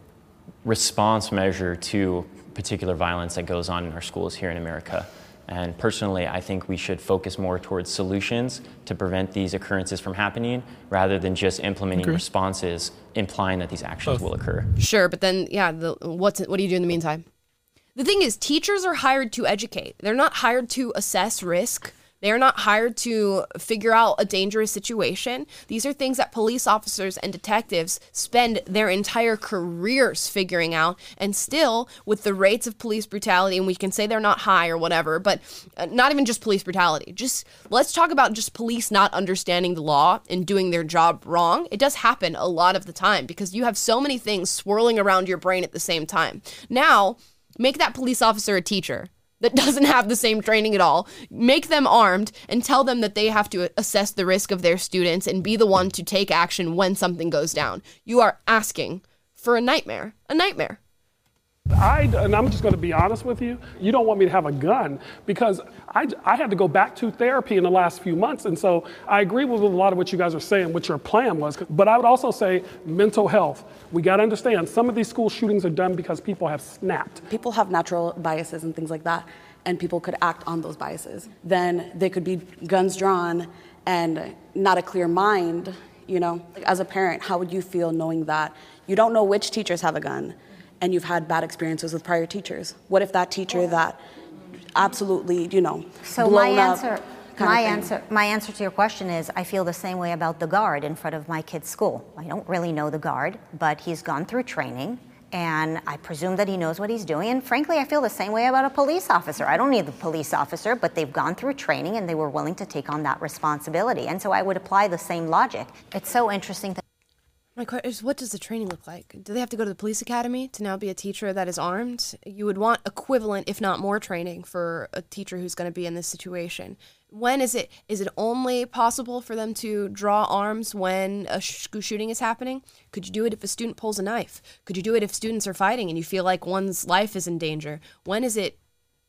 response measure to particular violence that goes on in our schools here in America. And personally, I think we should focus more towards solutions to prevent these occurrences from happening rather than just implementing responses implying that these actions will occur. Sure, but then, what do you do in the meantime? The thing is, teachers are hired to educate. They're not hired to assess risk They are not hired to figure out a dangerous situation. These are things that police officers and detectives spend their entire careers figuring out. And still, with the rates of police brutality, and we can say they're not high or whatever, but not even just police brutality. Just let's talk about just police not understanding the law and doing their job wrong. It does happen a lot of the time because you have so many things swirling around your brain at the same time. Now, make that police officer a teacher that doesn't have the same training at all. Make them armed and tell them that they have to assess the risk of their students and be the one to take action when something goes down. You are asking for a nightmare. A nightmare. And I'm just going to be honest with you, you don't want me to have a gun because I had to go back to therapy in the last few months. And so I agree with a lot of what you guys are saying, what your plan was. But I would also say mental health. We got to understand some of these school shootings are done because people have snapped. People have natural biases and things like that, and people could act on those biases. Then they could be guns drawn and not a clear mind, you know. As a parent, how would you feel knowing that you don't know which teachers have a gun and you've had bad experiences with prior teachers? What if that teacher that absolutely, you know, so blown my answer to your question is I feel the same way about the guard in front of my kid's school. I don't really know the guard, but he's gone through training, and I presume that he knows what he's doing. And frankly, I feel the same way about a police officer. I don't need the police officer, but they've gone through training and they were willing to take on that responsibility. And so I would apply the same logic. It's so interesting that My question is, what does the training look like? Do they have to go to the police academy to now be a teacher that is armed? You would want equivalent, if not more, training for a teacher who's going to be in this situation. When is it only possible for them to draw arms when a school shooting is happening? Could you do it if a student pulls a knife? Could you do it if students are fighting and you feel like one's life is in danger? When is it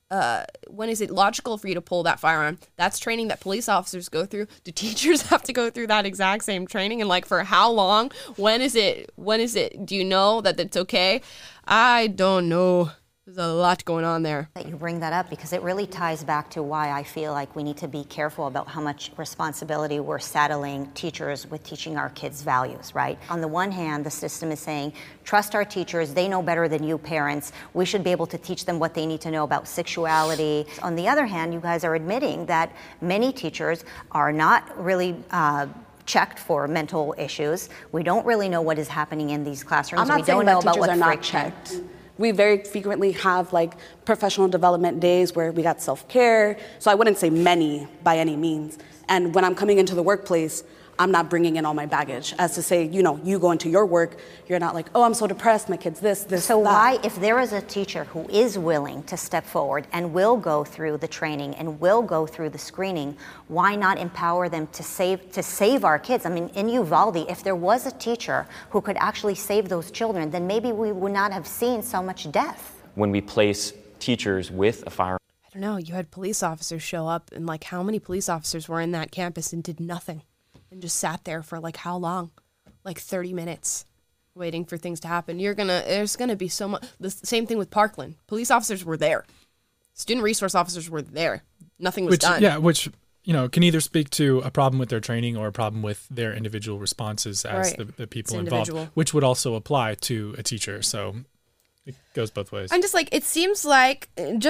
logical for you to pull that firearm? That's training that police officers go through. Do teachers have to go through that exact same training? And like, for how long? When is it? Do you know that it's okay? I don't know. There's a lot going on there. That you bring that up because it really ties back to why I feel like we need to be careful about how much responsibility we're saddling teachers with teaching our kids values, right? On the one hand, the system is saying, trust our teachers, they know better than you parents. We should be able to teach them what they need to know about sexuality. On the other hand, you guys are admitting that many teachers are not really checked for mental issues. We don't really know what is happening in these classrooms. We don't know about what friction. Checked. We very frequently have like professional development days where we got self-care. So I wouldn't say many by any means. And when I'm coming into the workplace, I'm not bringing in all my baggage. As to say, you know, you go into your work, you're not like, oh, I'm so depressed, my kid's this, so that. Why, if there is a teacher who is willing to step forward and will go through the training and will go through the screening, why not empower them to save our kids? I mean, in Uvalde, if there was a teacher who could actually save those children, then maybe we would not have seen so much death. When we place teachers with a firearm, I don't know, you had police officers show up, and like, how many police officers were in that campus and did nothing? And just sat there for like how long? Like 30 minutes waiting for things to happen. There's gonna be so much. The same thing with Parkland. Police officers were there. Student resource officers were there. Nothing was done. Yeah, which, you know, can either speak to a problem with their training or a problem with their individual responses as right. the people involved, which would also apply to a teacher. So it goes both ways. I'm just like, it seems like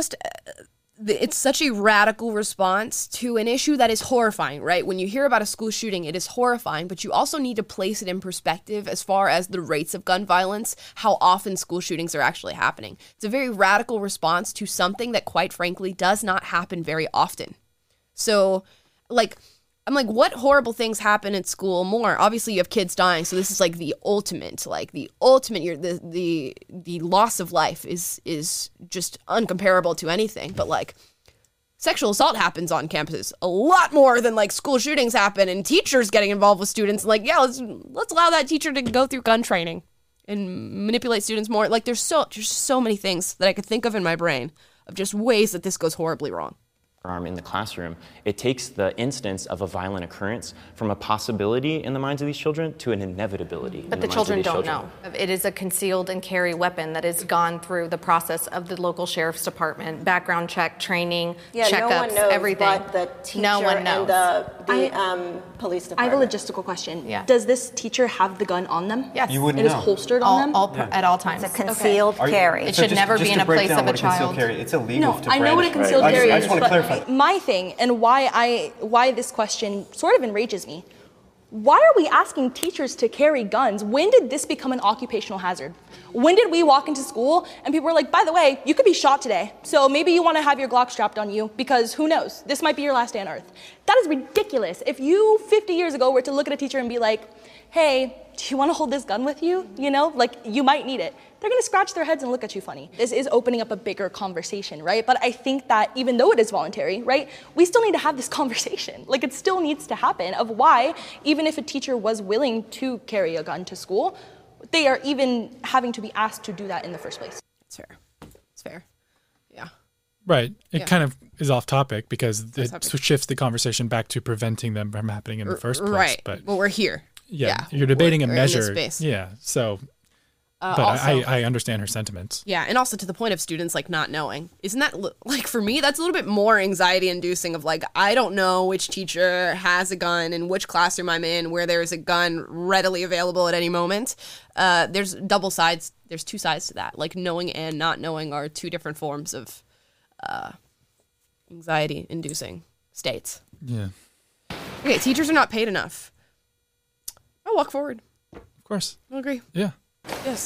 it's such a radical response to an issue that is horrifying, right? When you hear about a school shooting, it is horrifying, but you also need to place it in perspective as far as the rates of gun violence, how often school shootings are actually happening. It's a very radical response to something that, quite frankly, does not happen very often. So, like, I'm like, what horrible things happen at school more? Obviously, you have kids dying, so this is like the ultimate, the loss of life is just uncomparable to anything. But like, sexual assault happens on campuses a lot more than like school shootings happen, and teachers getting involved with students. Like, yeah, let's allow that teacher to go through gun training and manipulate students more. Like, there's so many things that I could think of in my brain of just ways that this goes horribly wrong. In the classroom, it takes the instance of a violent occurrence from a possibility in the minds of these children to an inevitability. But the children don't know. It is a concealed and carry weapon that has gone through the process of the local sheriff's department, background check, training, checkups, no one knows, everything. But the teacher no one knows. And police department. I have a logistical question. Yeah. Does this teacher have the gun on them? Yes. You wouldn't It is know. holstered on them? At all times. It's a concealed carry. It should never be in a place of a child. It's illegal No, to I know what a brandish. concealed carry I is, just want to clarify. but my thing and why this question sort of enrages me. Why are we asking teachers to carry guns? When did this become an occupational hazard? When did we walk into school and people were like, by the way, you could be shot today, so maybe you want to have your Glock strapped on you because who knows, this might be your last day on earth. That is ridiculous. If you 50 years ago were to look at a teacher and be like, hey, do you want to hold this gun with you? You know, like you might need it. They're going to scratch their heads and look at you funny. This is opening up a bigger conversation, right? But I think that even though it is voluntary, right, we still need to have this conversation. Like it still needs to happen of why, even if a teacher was willing to carry a gun to school, they are even having to be asked to do that in the first place. It's fair. It's fair. Yeah. Right. It Yeah. kind of is off topic because it shifts the conversation back to preventing them from happening in the first place. Right. But we're here. yeah, you're debating a we're in this measure. space. Yeah. So, but also- I understand her sentiments. Yeah, and also to the point of students like not knowing. Isn't that like for me that's a little bit more anxiety inducing of like I don't know which teacher has a gun in which classroom I'm in where there is a gun readily available at any moment. There's double sides. There's two sides to that. Like knowing and not knowing are two different forms of anxiety inducing states. Yeah. Okay, teachers are not paid enough. I'll walk forward. Of course. I'll agree. Yeah. Yes.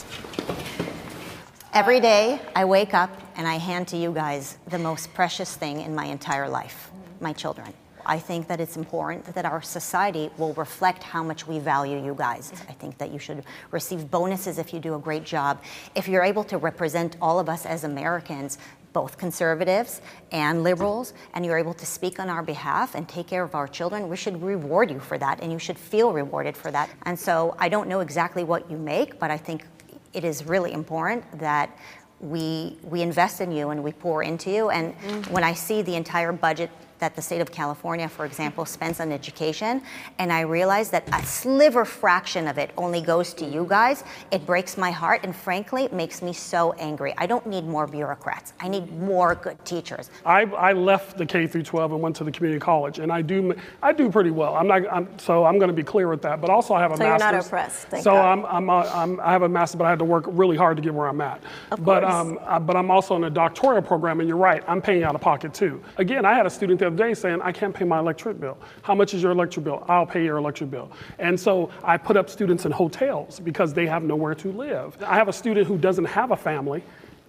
Every day I wake up and I hand to you guys the most precious thing in my entire life, my children. I think that it's important that our society will reflect how much we value you guys. I think that you should receive bonuses if you do a great job. If you're able to represent all of us as Americans, both conservatives and liberals, and you're able to speak on our behalf and take care of our children, we should reward you for that, and you should feel rewarded for that. And so I don't know exactly what you make, but I think it is really important that we invest in you and we pour into you. And when I see the entire budget that the state of California, for example, spends on education, and I realize that a sliver fraction of it only goes to you guys, it breaks my heart, and frankly, it makes me so angry. I don't need more bureaucrats. I need more good teachers. I left the K through 12 and went to the community college, and I do pretty well. I'm going to be clear with that. But also, I have a So master's. you're not oppressed. Thank So God. I have a master's, but I had to work really hard to get where I'm at. But I'm also in a doctoral program, and you're right, I'm paying out of pocket too. Again, I had a student the other day saying, I can't pay my electric bill. How much is your electric bill? I'll pay your electric bill. And so I put up students in hotels because they have nowhere to live. I have a student who doesn't have a family.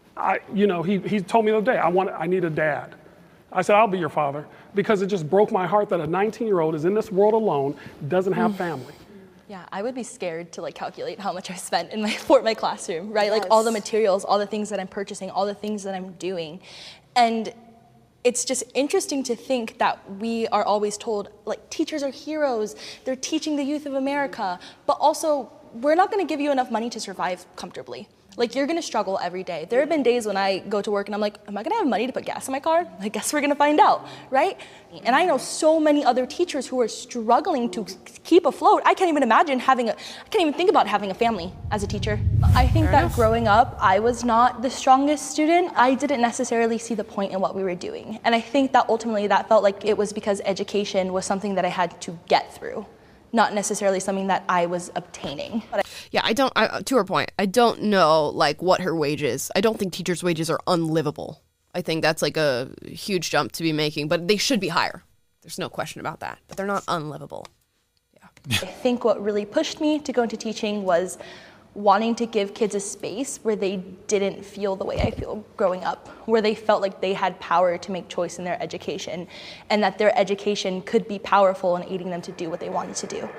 He told me the other day, I need a dad. I said, I'll be your father, because it just broke my heart that a 19-year-old is in this world alone, doesn't have family. Yeah, I would be scared to like calculate how much I spent for my classroom, right? Like all the materials, all the things that I'm purchasing, all the things that I'm doing. And it's just interesting to think that we are always told, like, teachers are heroes, they're teaching the youth of America, but also we're not gonna give you enough money to survive comfortably. Like, you're gonna struggle every day. There have been days when I go to work and I'm like, am I gonna have money to put gas in my car? I guess we're gonna find out, right? And I know so many other teachers who are struggling to keep afloat. I can't even imagine I can't even think about having a family as a teacher. I think that growing up, I was not the strongest student. I didn't necessarily see the point in what we were doing. And I think that ultimately that felt like it was because education was something that I had to get through, not necessarily something that I was obtaining. Yeah, to her point, I don't know like what her wage is. I don't think teachers' wages are unlivable. I think that's like a huge jump to be making, but they should be higher. There's no question about that, but they're not unlivable. Yeah. I think what really pushed me to go into teaching was wanting to give kids a space where they didn't feel the way I feel growing up, where they felt like they had power to make choice in their education, and that their education could be powerful in aiding them to do what they wanted to do.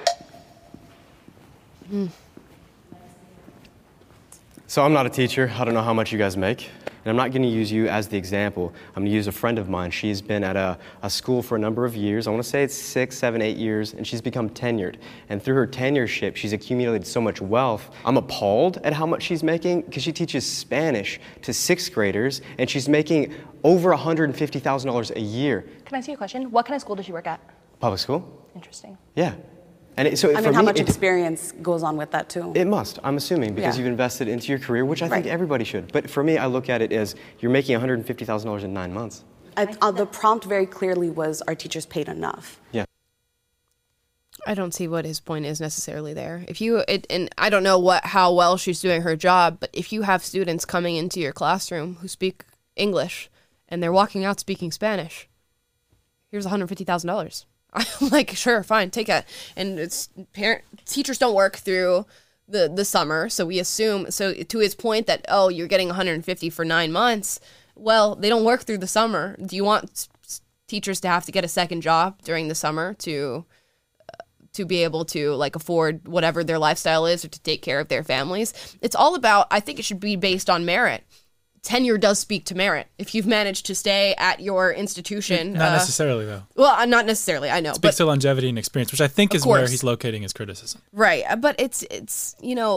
So I'm not a teacher. I don't know how much you guys make. And I'm not going to use you as the example. I'm going to use a friend of mine. She's been at a school for a number of years. I want to say it's 6, 7, 8 years, and she's become tenured. And through her tenureship, she's accumulated so much wealth. I'm appalled at how much she's making because she teaches Spanish to 6th graders, and she's making over $150,000 a year. Can I ask you a question? What kind of school does she work at? Public school? Interesting. Yeah. And how much experience goes on with that too? It must, I'm assuming, because you've invested into your career, which I think everybody should. But for me, I look at it as you're making $150,000 in 9 months. The prompt very clearly was, are teachers paid enough? Yeah. I don't see what his point is necessarily there. And I don't know how well she's doing her job, but if you have students coming into your classroom who speak English and they're walking out speaking Spanish, here's $150,000. I'm like, sure, fine, take it. And teachers don't work through the summer, so we assume. So to his point that you're getting $150 for 9 months. Well, they don't work through the summer. Do you want teachers to have to get a second job during the summer to be able to like afford whatever their lifestyle is or to take care of their families? It's all about, I think it should be based on merit. Tenure does speak to merit. If you've managed to stay at your institution. Not necessarily, though. Well, not necessarily, I know. It speaks to longevity and experience, which I think is where he's locating his criticism. Right. But it's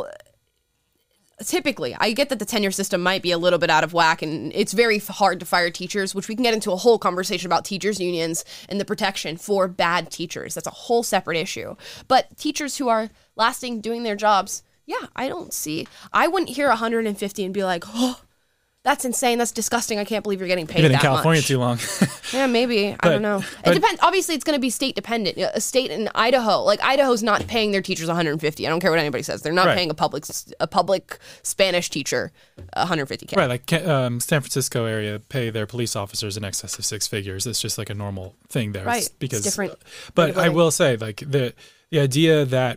typically, I get that the tenure system might be a little bit out of whack, and it's very hard to fire teachers, which we can get into a whole conversation about teachers' unions and the protection for bad teachers. That's a whole separate issue. But teachers who are lasting, doing their jobs, I wouldn't hear 150 and be like, oh, that's insane. That's disgusting. I can't believe you're getting paid that much. Been in California too long. Yeah, maybe. I don't know. It depends. Obviously, it's going to be state dependent. A state in Idaho, like Idaho's not paying their teachers $150. I don't care what anybody says. They're not paying a public Spanish teacher $150K. Right, like San Francisco area pay their police officers in excess of 6 figures. It's just like a normal thing there. Right. Because, it's different. But I will say, like the idea that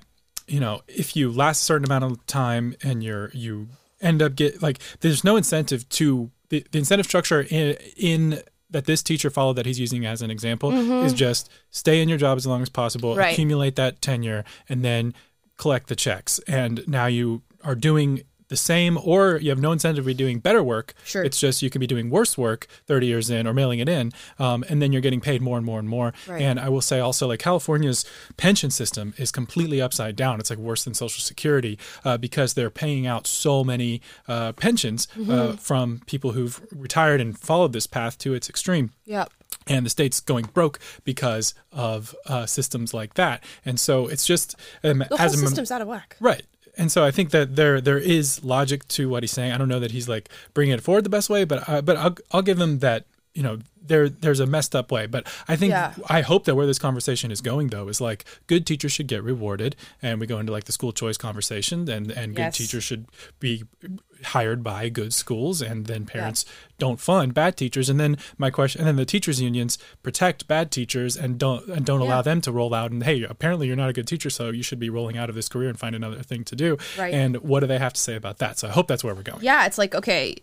if you last a certain amount of time and you end up there's no incentive to the incentive structure in that this teacher followed that he's using as an example is just stay in your job as long as possible, accumulate that tenure, and then collect the checks. And now you are doing the same, or you have no incentive to be doing better work. Sure. It's just you can be doing worse work 30 years in or mailing it in, and then you're getting paid more and more and more. Right. And I will say also, like California's pension system is completely upside down. It's like worse than Social Security because they're paying out so many pensions from people who've retired and followed this path to its extreme. Yeah. And the state's going broke because of systems like that. And so it's just the whole system's out of whack. Right. And so I think that there is logic to what he's saying. I don't know that he's like bringing it forward the best way, but I'll give him that. There's a messed up way, but I think I hope that where this conversation is going though is like good teachers should get rewarded, and we go into like the school choice conversation, and good teachers should be hired by good schools, and then parents don't fund bad teachers, and then the teachers unions protect bad teachers and don't allow them to roll out and hey, apparently you're not a good teacher, so you should be rolling out of this career and find another thing to do. Right. And what do they have to say about that? So I hope that's where we're going. Yeah, it's like, okay,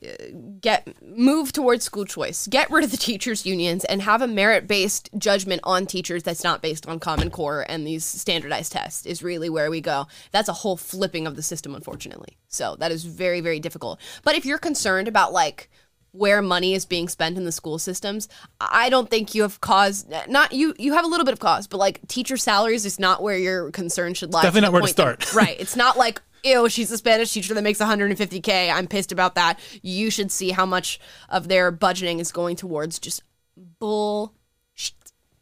move towards school choice, get rid of the teachers unions, and have a merit-based judgment on teachers that's not based on Common Core and these standardized tests is really where we go. That's a whole flipping of the system, unfortunately. So that is very, very difficult. But if you're concerned about like where money is being spent in the school systems, I don't think you have cause. Not you. You have a little bit of cause, but like teacher salaries is not where your concern should lie. Definitely not where to start. Right. It's not like, ew, she's a Spanish teacher that makes $150K. I'm pissed about that. You should see how much of their budgeting is going towards just bullshit.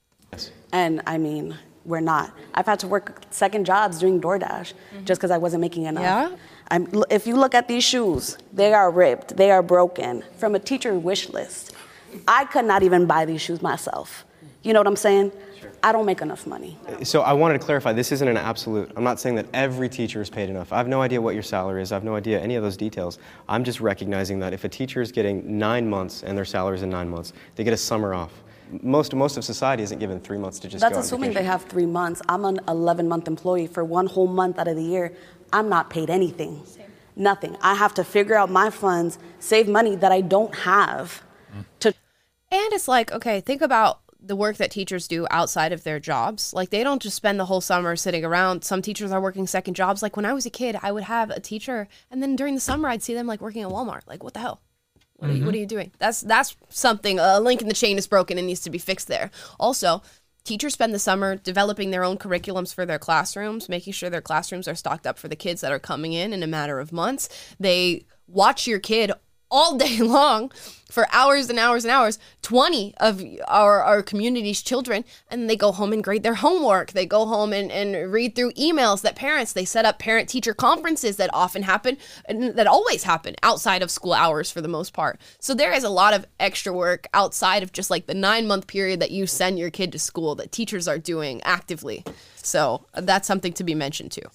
And I mean, we're not. I've had to work second jobs doing DoorDash just because I wasn't making enough. Yeah. If you look at these shoes, they are ripped, they are broken from a teacher wish list. I could not even buy these shoes myself. You know what I'm saying? Sure. I don't make enough money. So I wanted to clarify, this isn't an absolute. I'm not saying that every teacher is paid enough. I have no idea what your salary is. I have no idea any of those details. I'm just recognizing that if a teacher is getting 9 months and their salary is in 9 months, they get a summer off. Most of society isn't given 3 months to just That's go on assuming vacation. they have 3 months. I'm an 11-month employee. For 1 whole month out of the year, I'm not paid anything. Same. Nothing. I have to figure out my funds, save money that I don't have. And it's like, okay, think about the work that teachers do outside of their jobs. Like, they don't just spend the whole summer sitting around. Some teachers are working second jobs. Like, when I was a kid, I would have a teacher, and then during the summer, I'd see them, like, working at Walmart. Like, what the hell? What are you doing? That's something, a link in the chain is broken and needs to be fixed there. Also, teachers spend the summer developing their own curriculums for their classrooms, making sure their classrooms are stocked up for the kids that are coming in a matter of months. They watch your kid all day long for hours and hours and hours, 20 of our community's children, and they go home and grade their homework. They go home and read through emails that parents, they set up parent-teacher conferences that often happen, and that always happen outside of school hours for the most part. So there is a lot of extra work outside of just like the 9-month period that you send your kid to school that teachers are doing actively. So that's something to be mentioned too.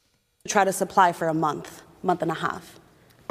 Try to supply for a month and a half.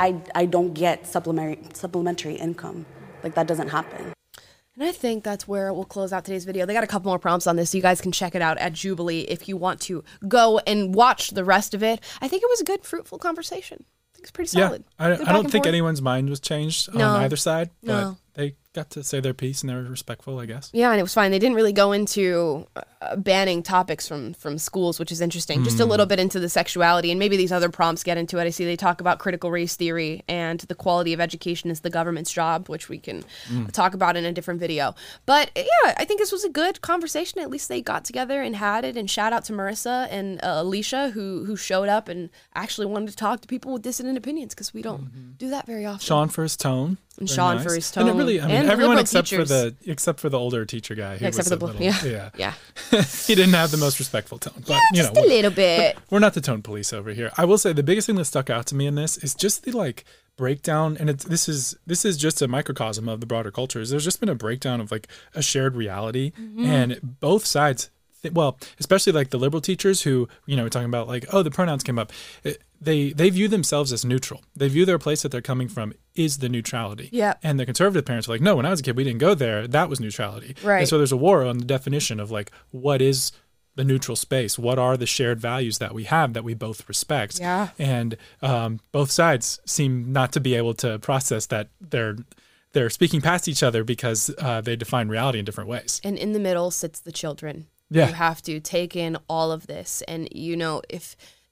I don't get supplementary income. Like, that doesn't happen. And I think that's where we'll close out today's video. They got a couple more prompts on this, so you guys can check it out at Jubilee if you want to go and watch the rest of it. I think it was a good, fruitful conversation. I think it's pretty solid. Yeah, I don't think anyone's mind was changed on either side, but they got to say their piece and they were respectful, I guess. Yeah, and it was fine. They didn't really go into banning topics from schools, which is interesting. Just a little bit into the sexuality, and maybe these other prompts get into it. I see they talk about critical race theory and the quality of education is the government's job, which we can talk about in a different video. But yeah, I think this was a good conversation. At least they got together and had it, and shout out to Marissa and Alicia who showed up and actually wanted to talk to people with dissident opinions, because we don't do that very often. Sean for his tone. And Sean for his tone. And it really, I mean, everyone except for the older teacher guy. Except for the yeah. He didn't have the most respectful tone, but just a little bit. We're not the tone police over here. I will say the biggest thing that stuck out to me in this is just the breakdown, and this is just a microcosm of the broader culture. There's just been a breakdown of a shared reality, and both sides. Well, especially the liberal teachers who, we're talking about the pronouns came up. They view themselves as neutral. They view their place that they're coming from is the neutrality. Yeah. And the conservative parents are like, no, when I was a kid, we didn't go there. That was neutrality. Right. And so there's a war on the definition of what is the neutral space? What are the shared values that we have that we both respect? Yeah. And both sides seem not to be able to process that they're speaking past each other because they define reality in different ways. And in the middle sits the children. Yeah. You have to take in all of this. And, if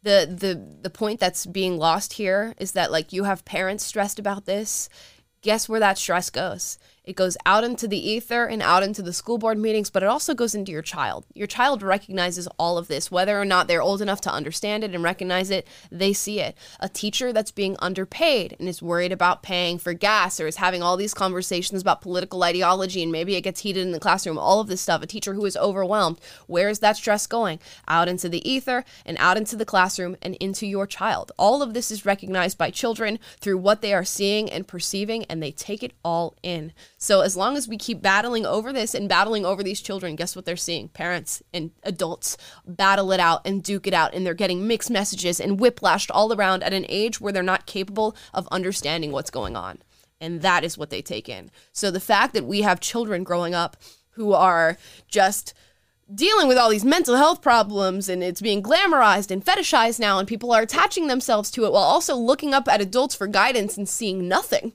the point that's being lost here is that, you have parents stressed about this, guess where that stress goes? It goes out into the ether and out into the school board meetings, but it also goes into your child. Your child recognizes all of this, whether or not they're old enough to understand it and recognize it, they see it. A teacher that's being underpaid and is worried about paying for gas, or is having all these conversations about political ideology, and maybe it gets heated in the classroom, all of this stuff. A teacher who is overwhelmed, where is that stress going? Out into the ether and out into the classroom and into your child. All of this is recognized by children through what they are seeing and perceiving, and they take it all in. So as long as we keep battling over this and battling over these children, guess what they're seeing? Parents and adults battle it out and duke it out, and they're getting mixed messages and whiplashed all around at an age where they're not capable of understanding what's going on. And that is what they take in. So the fact that we have children growing up who are just dealing with all these mental health problems, and it's being glamorized and fetishized now, and people are attaching themselves to it while also looking up at adults for guidance and seeing nothing.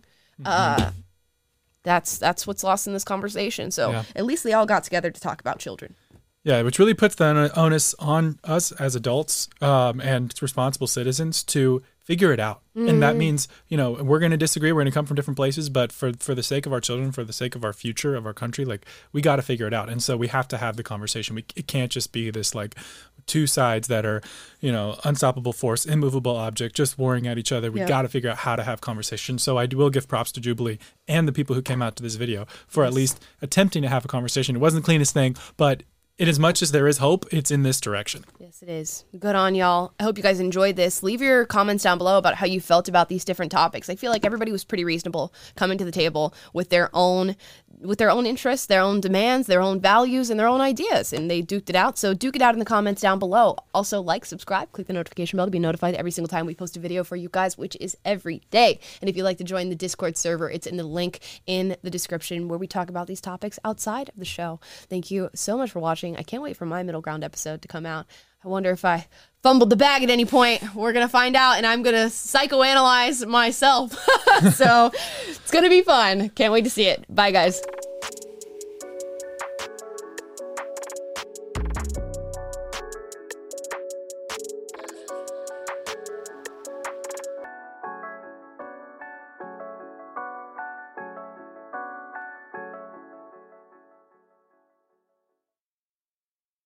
That's what's lost in this conversation. So at least they all got together to talk about children. Yeah, which really puts the onus on us as adults and responsible citizens to figure it out. And that means, we're going to disagree. We're going to come from different places. But for the sake of our children, for the sake of our future, of our country, we got to figure it out. And so we have to have the conversation. It can't just be this two sides that are, unstoppable force, immovable object, just warring at each other. We got to figure out how to have conversations. So I will give props to Jubilee and the people who came out to this video for at least attempting to have a conversation. It wasn't the cleanest thing, but in as much as there is hope, it's in this direction. Yes, it is. Good on y'all. I hope you guys enjoyed this. Leave your comments down below about how you felt about these different topics. I feel like everybody was pretty reasonable coming to the table with their own interests, their own demands, their own values, and their own ideas, and they duked it out. So duke it out in the comments down below. Also, subscribe, click the notification bell to be notified every single time we post a video for you guys, which is every day. And if you'd like to join the Discord server, it's in the link in the description where we talk about these topics outside of the show. Thank you so much for watching. I can't wait for my Middle Ground episode to come out. I wonder if I fumbled the bag at any point. We're going to find out, and I'm going to psychoanalyze myself. So it's going to be fun. Can't wait to see it. Bye, guys.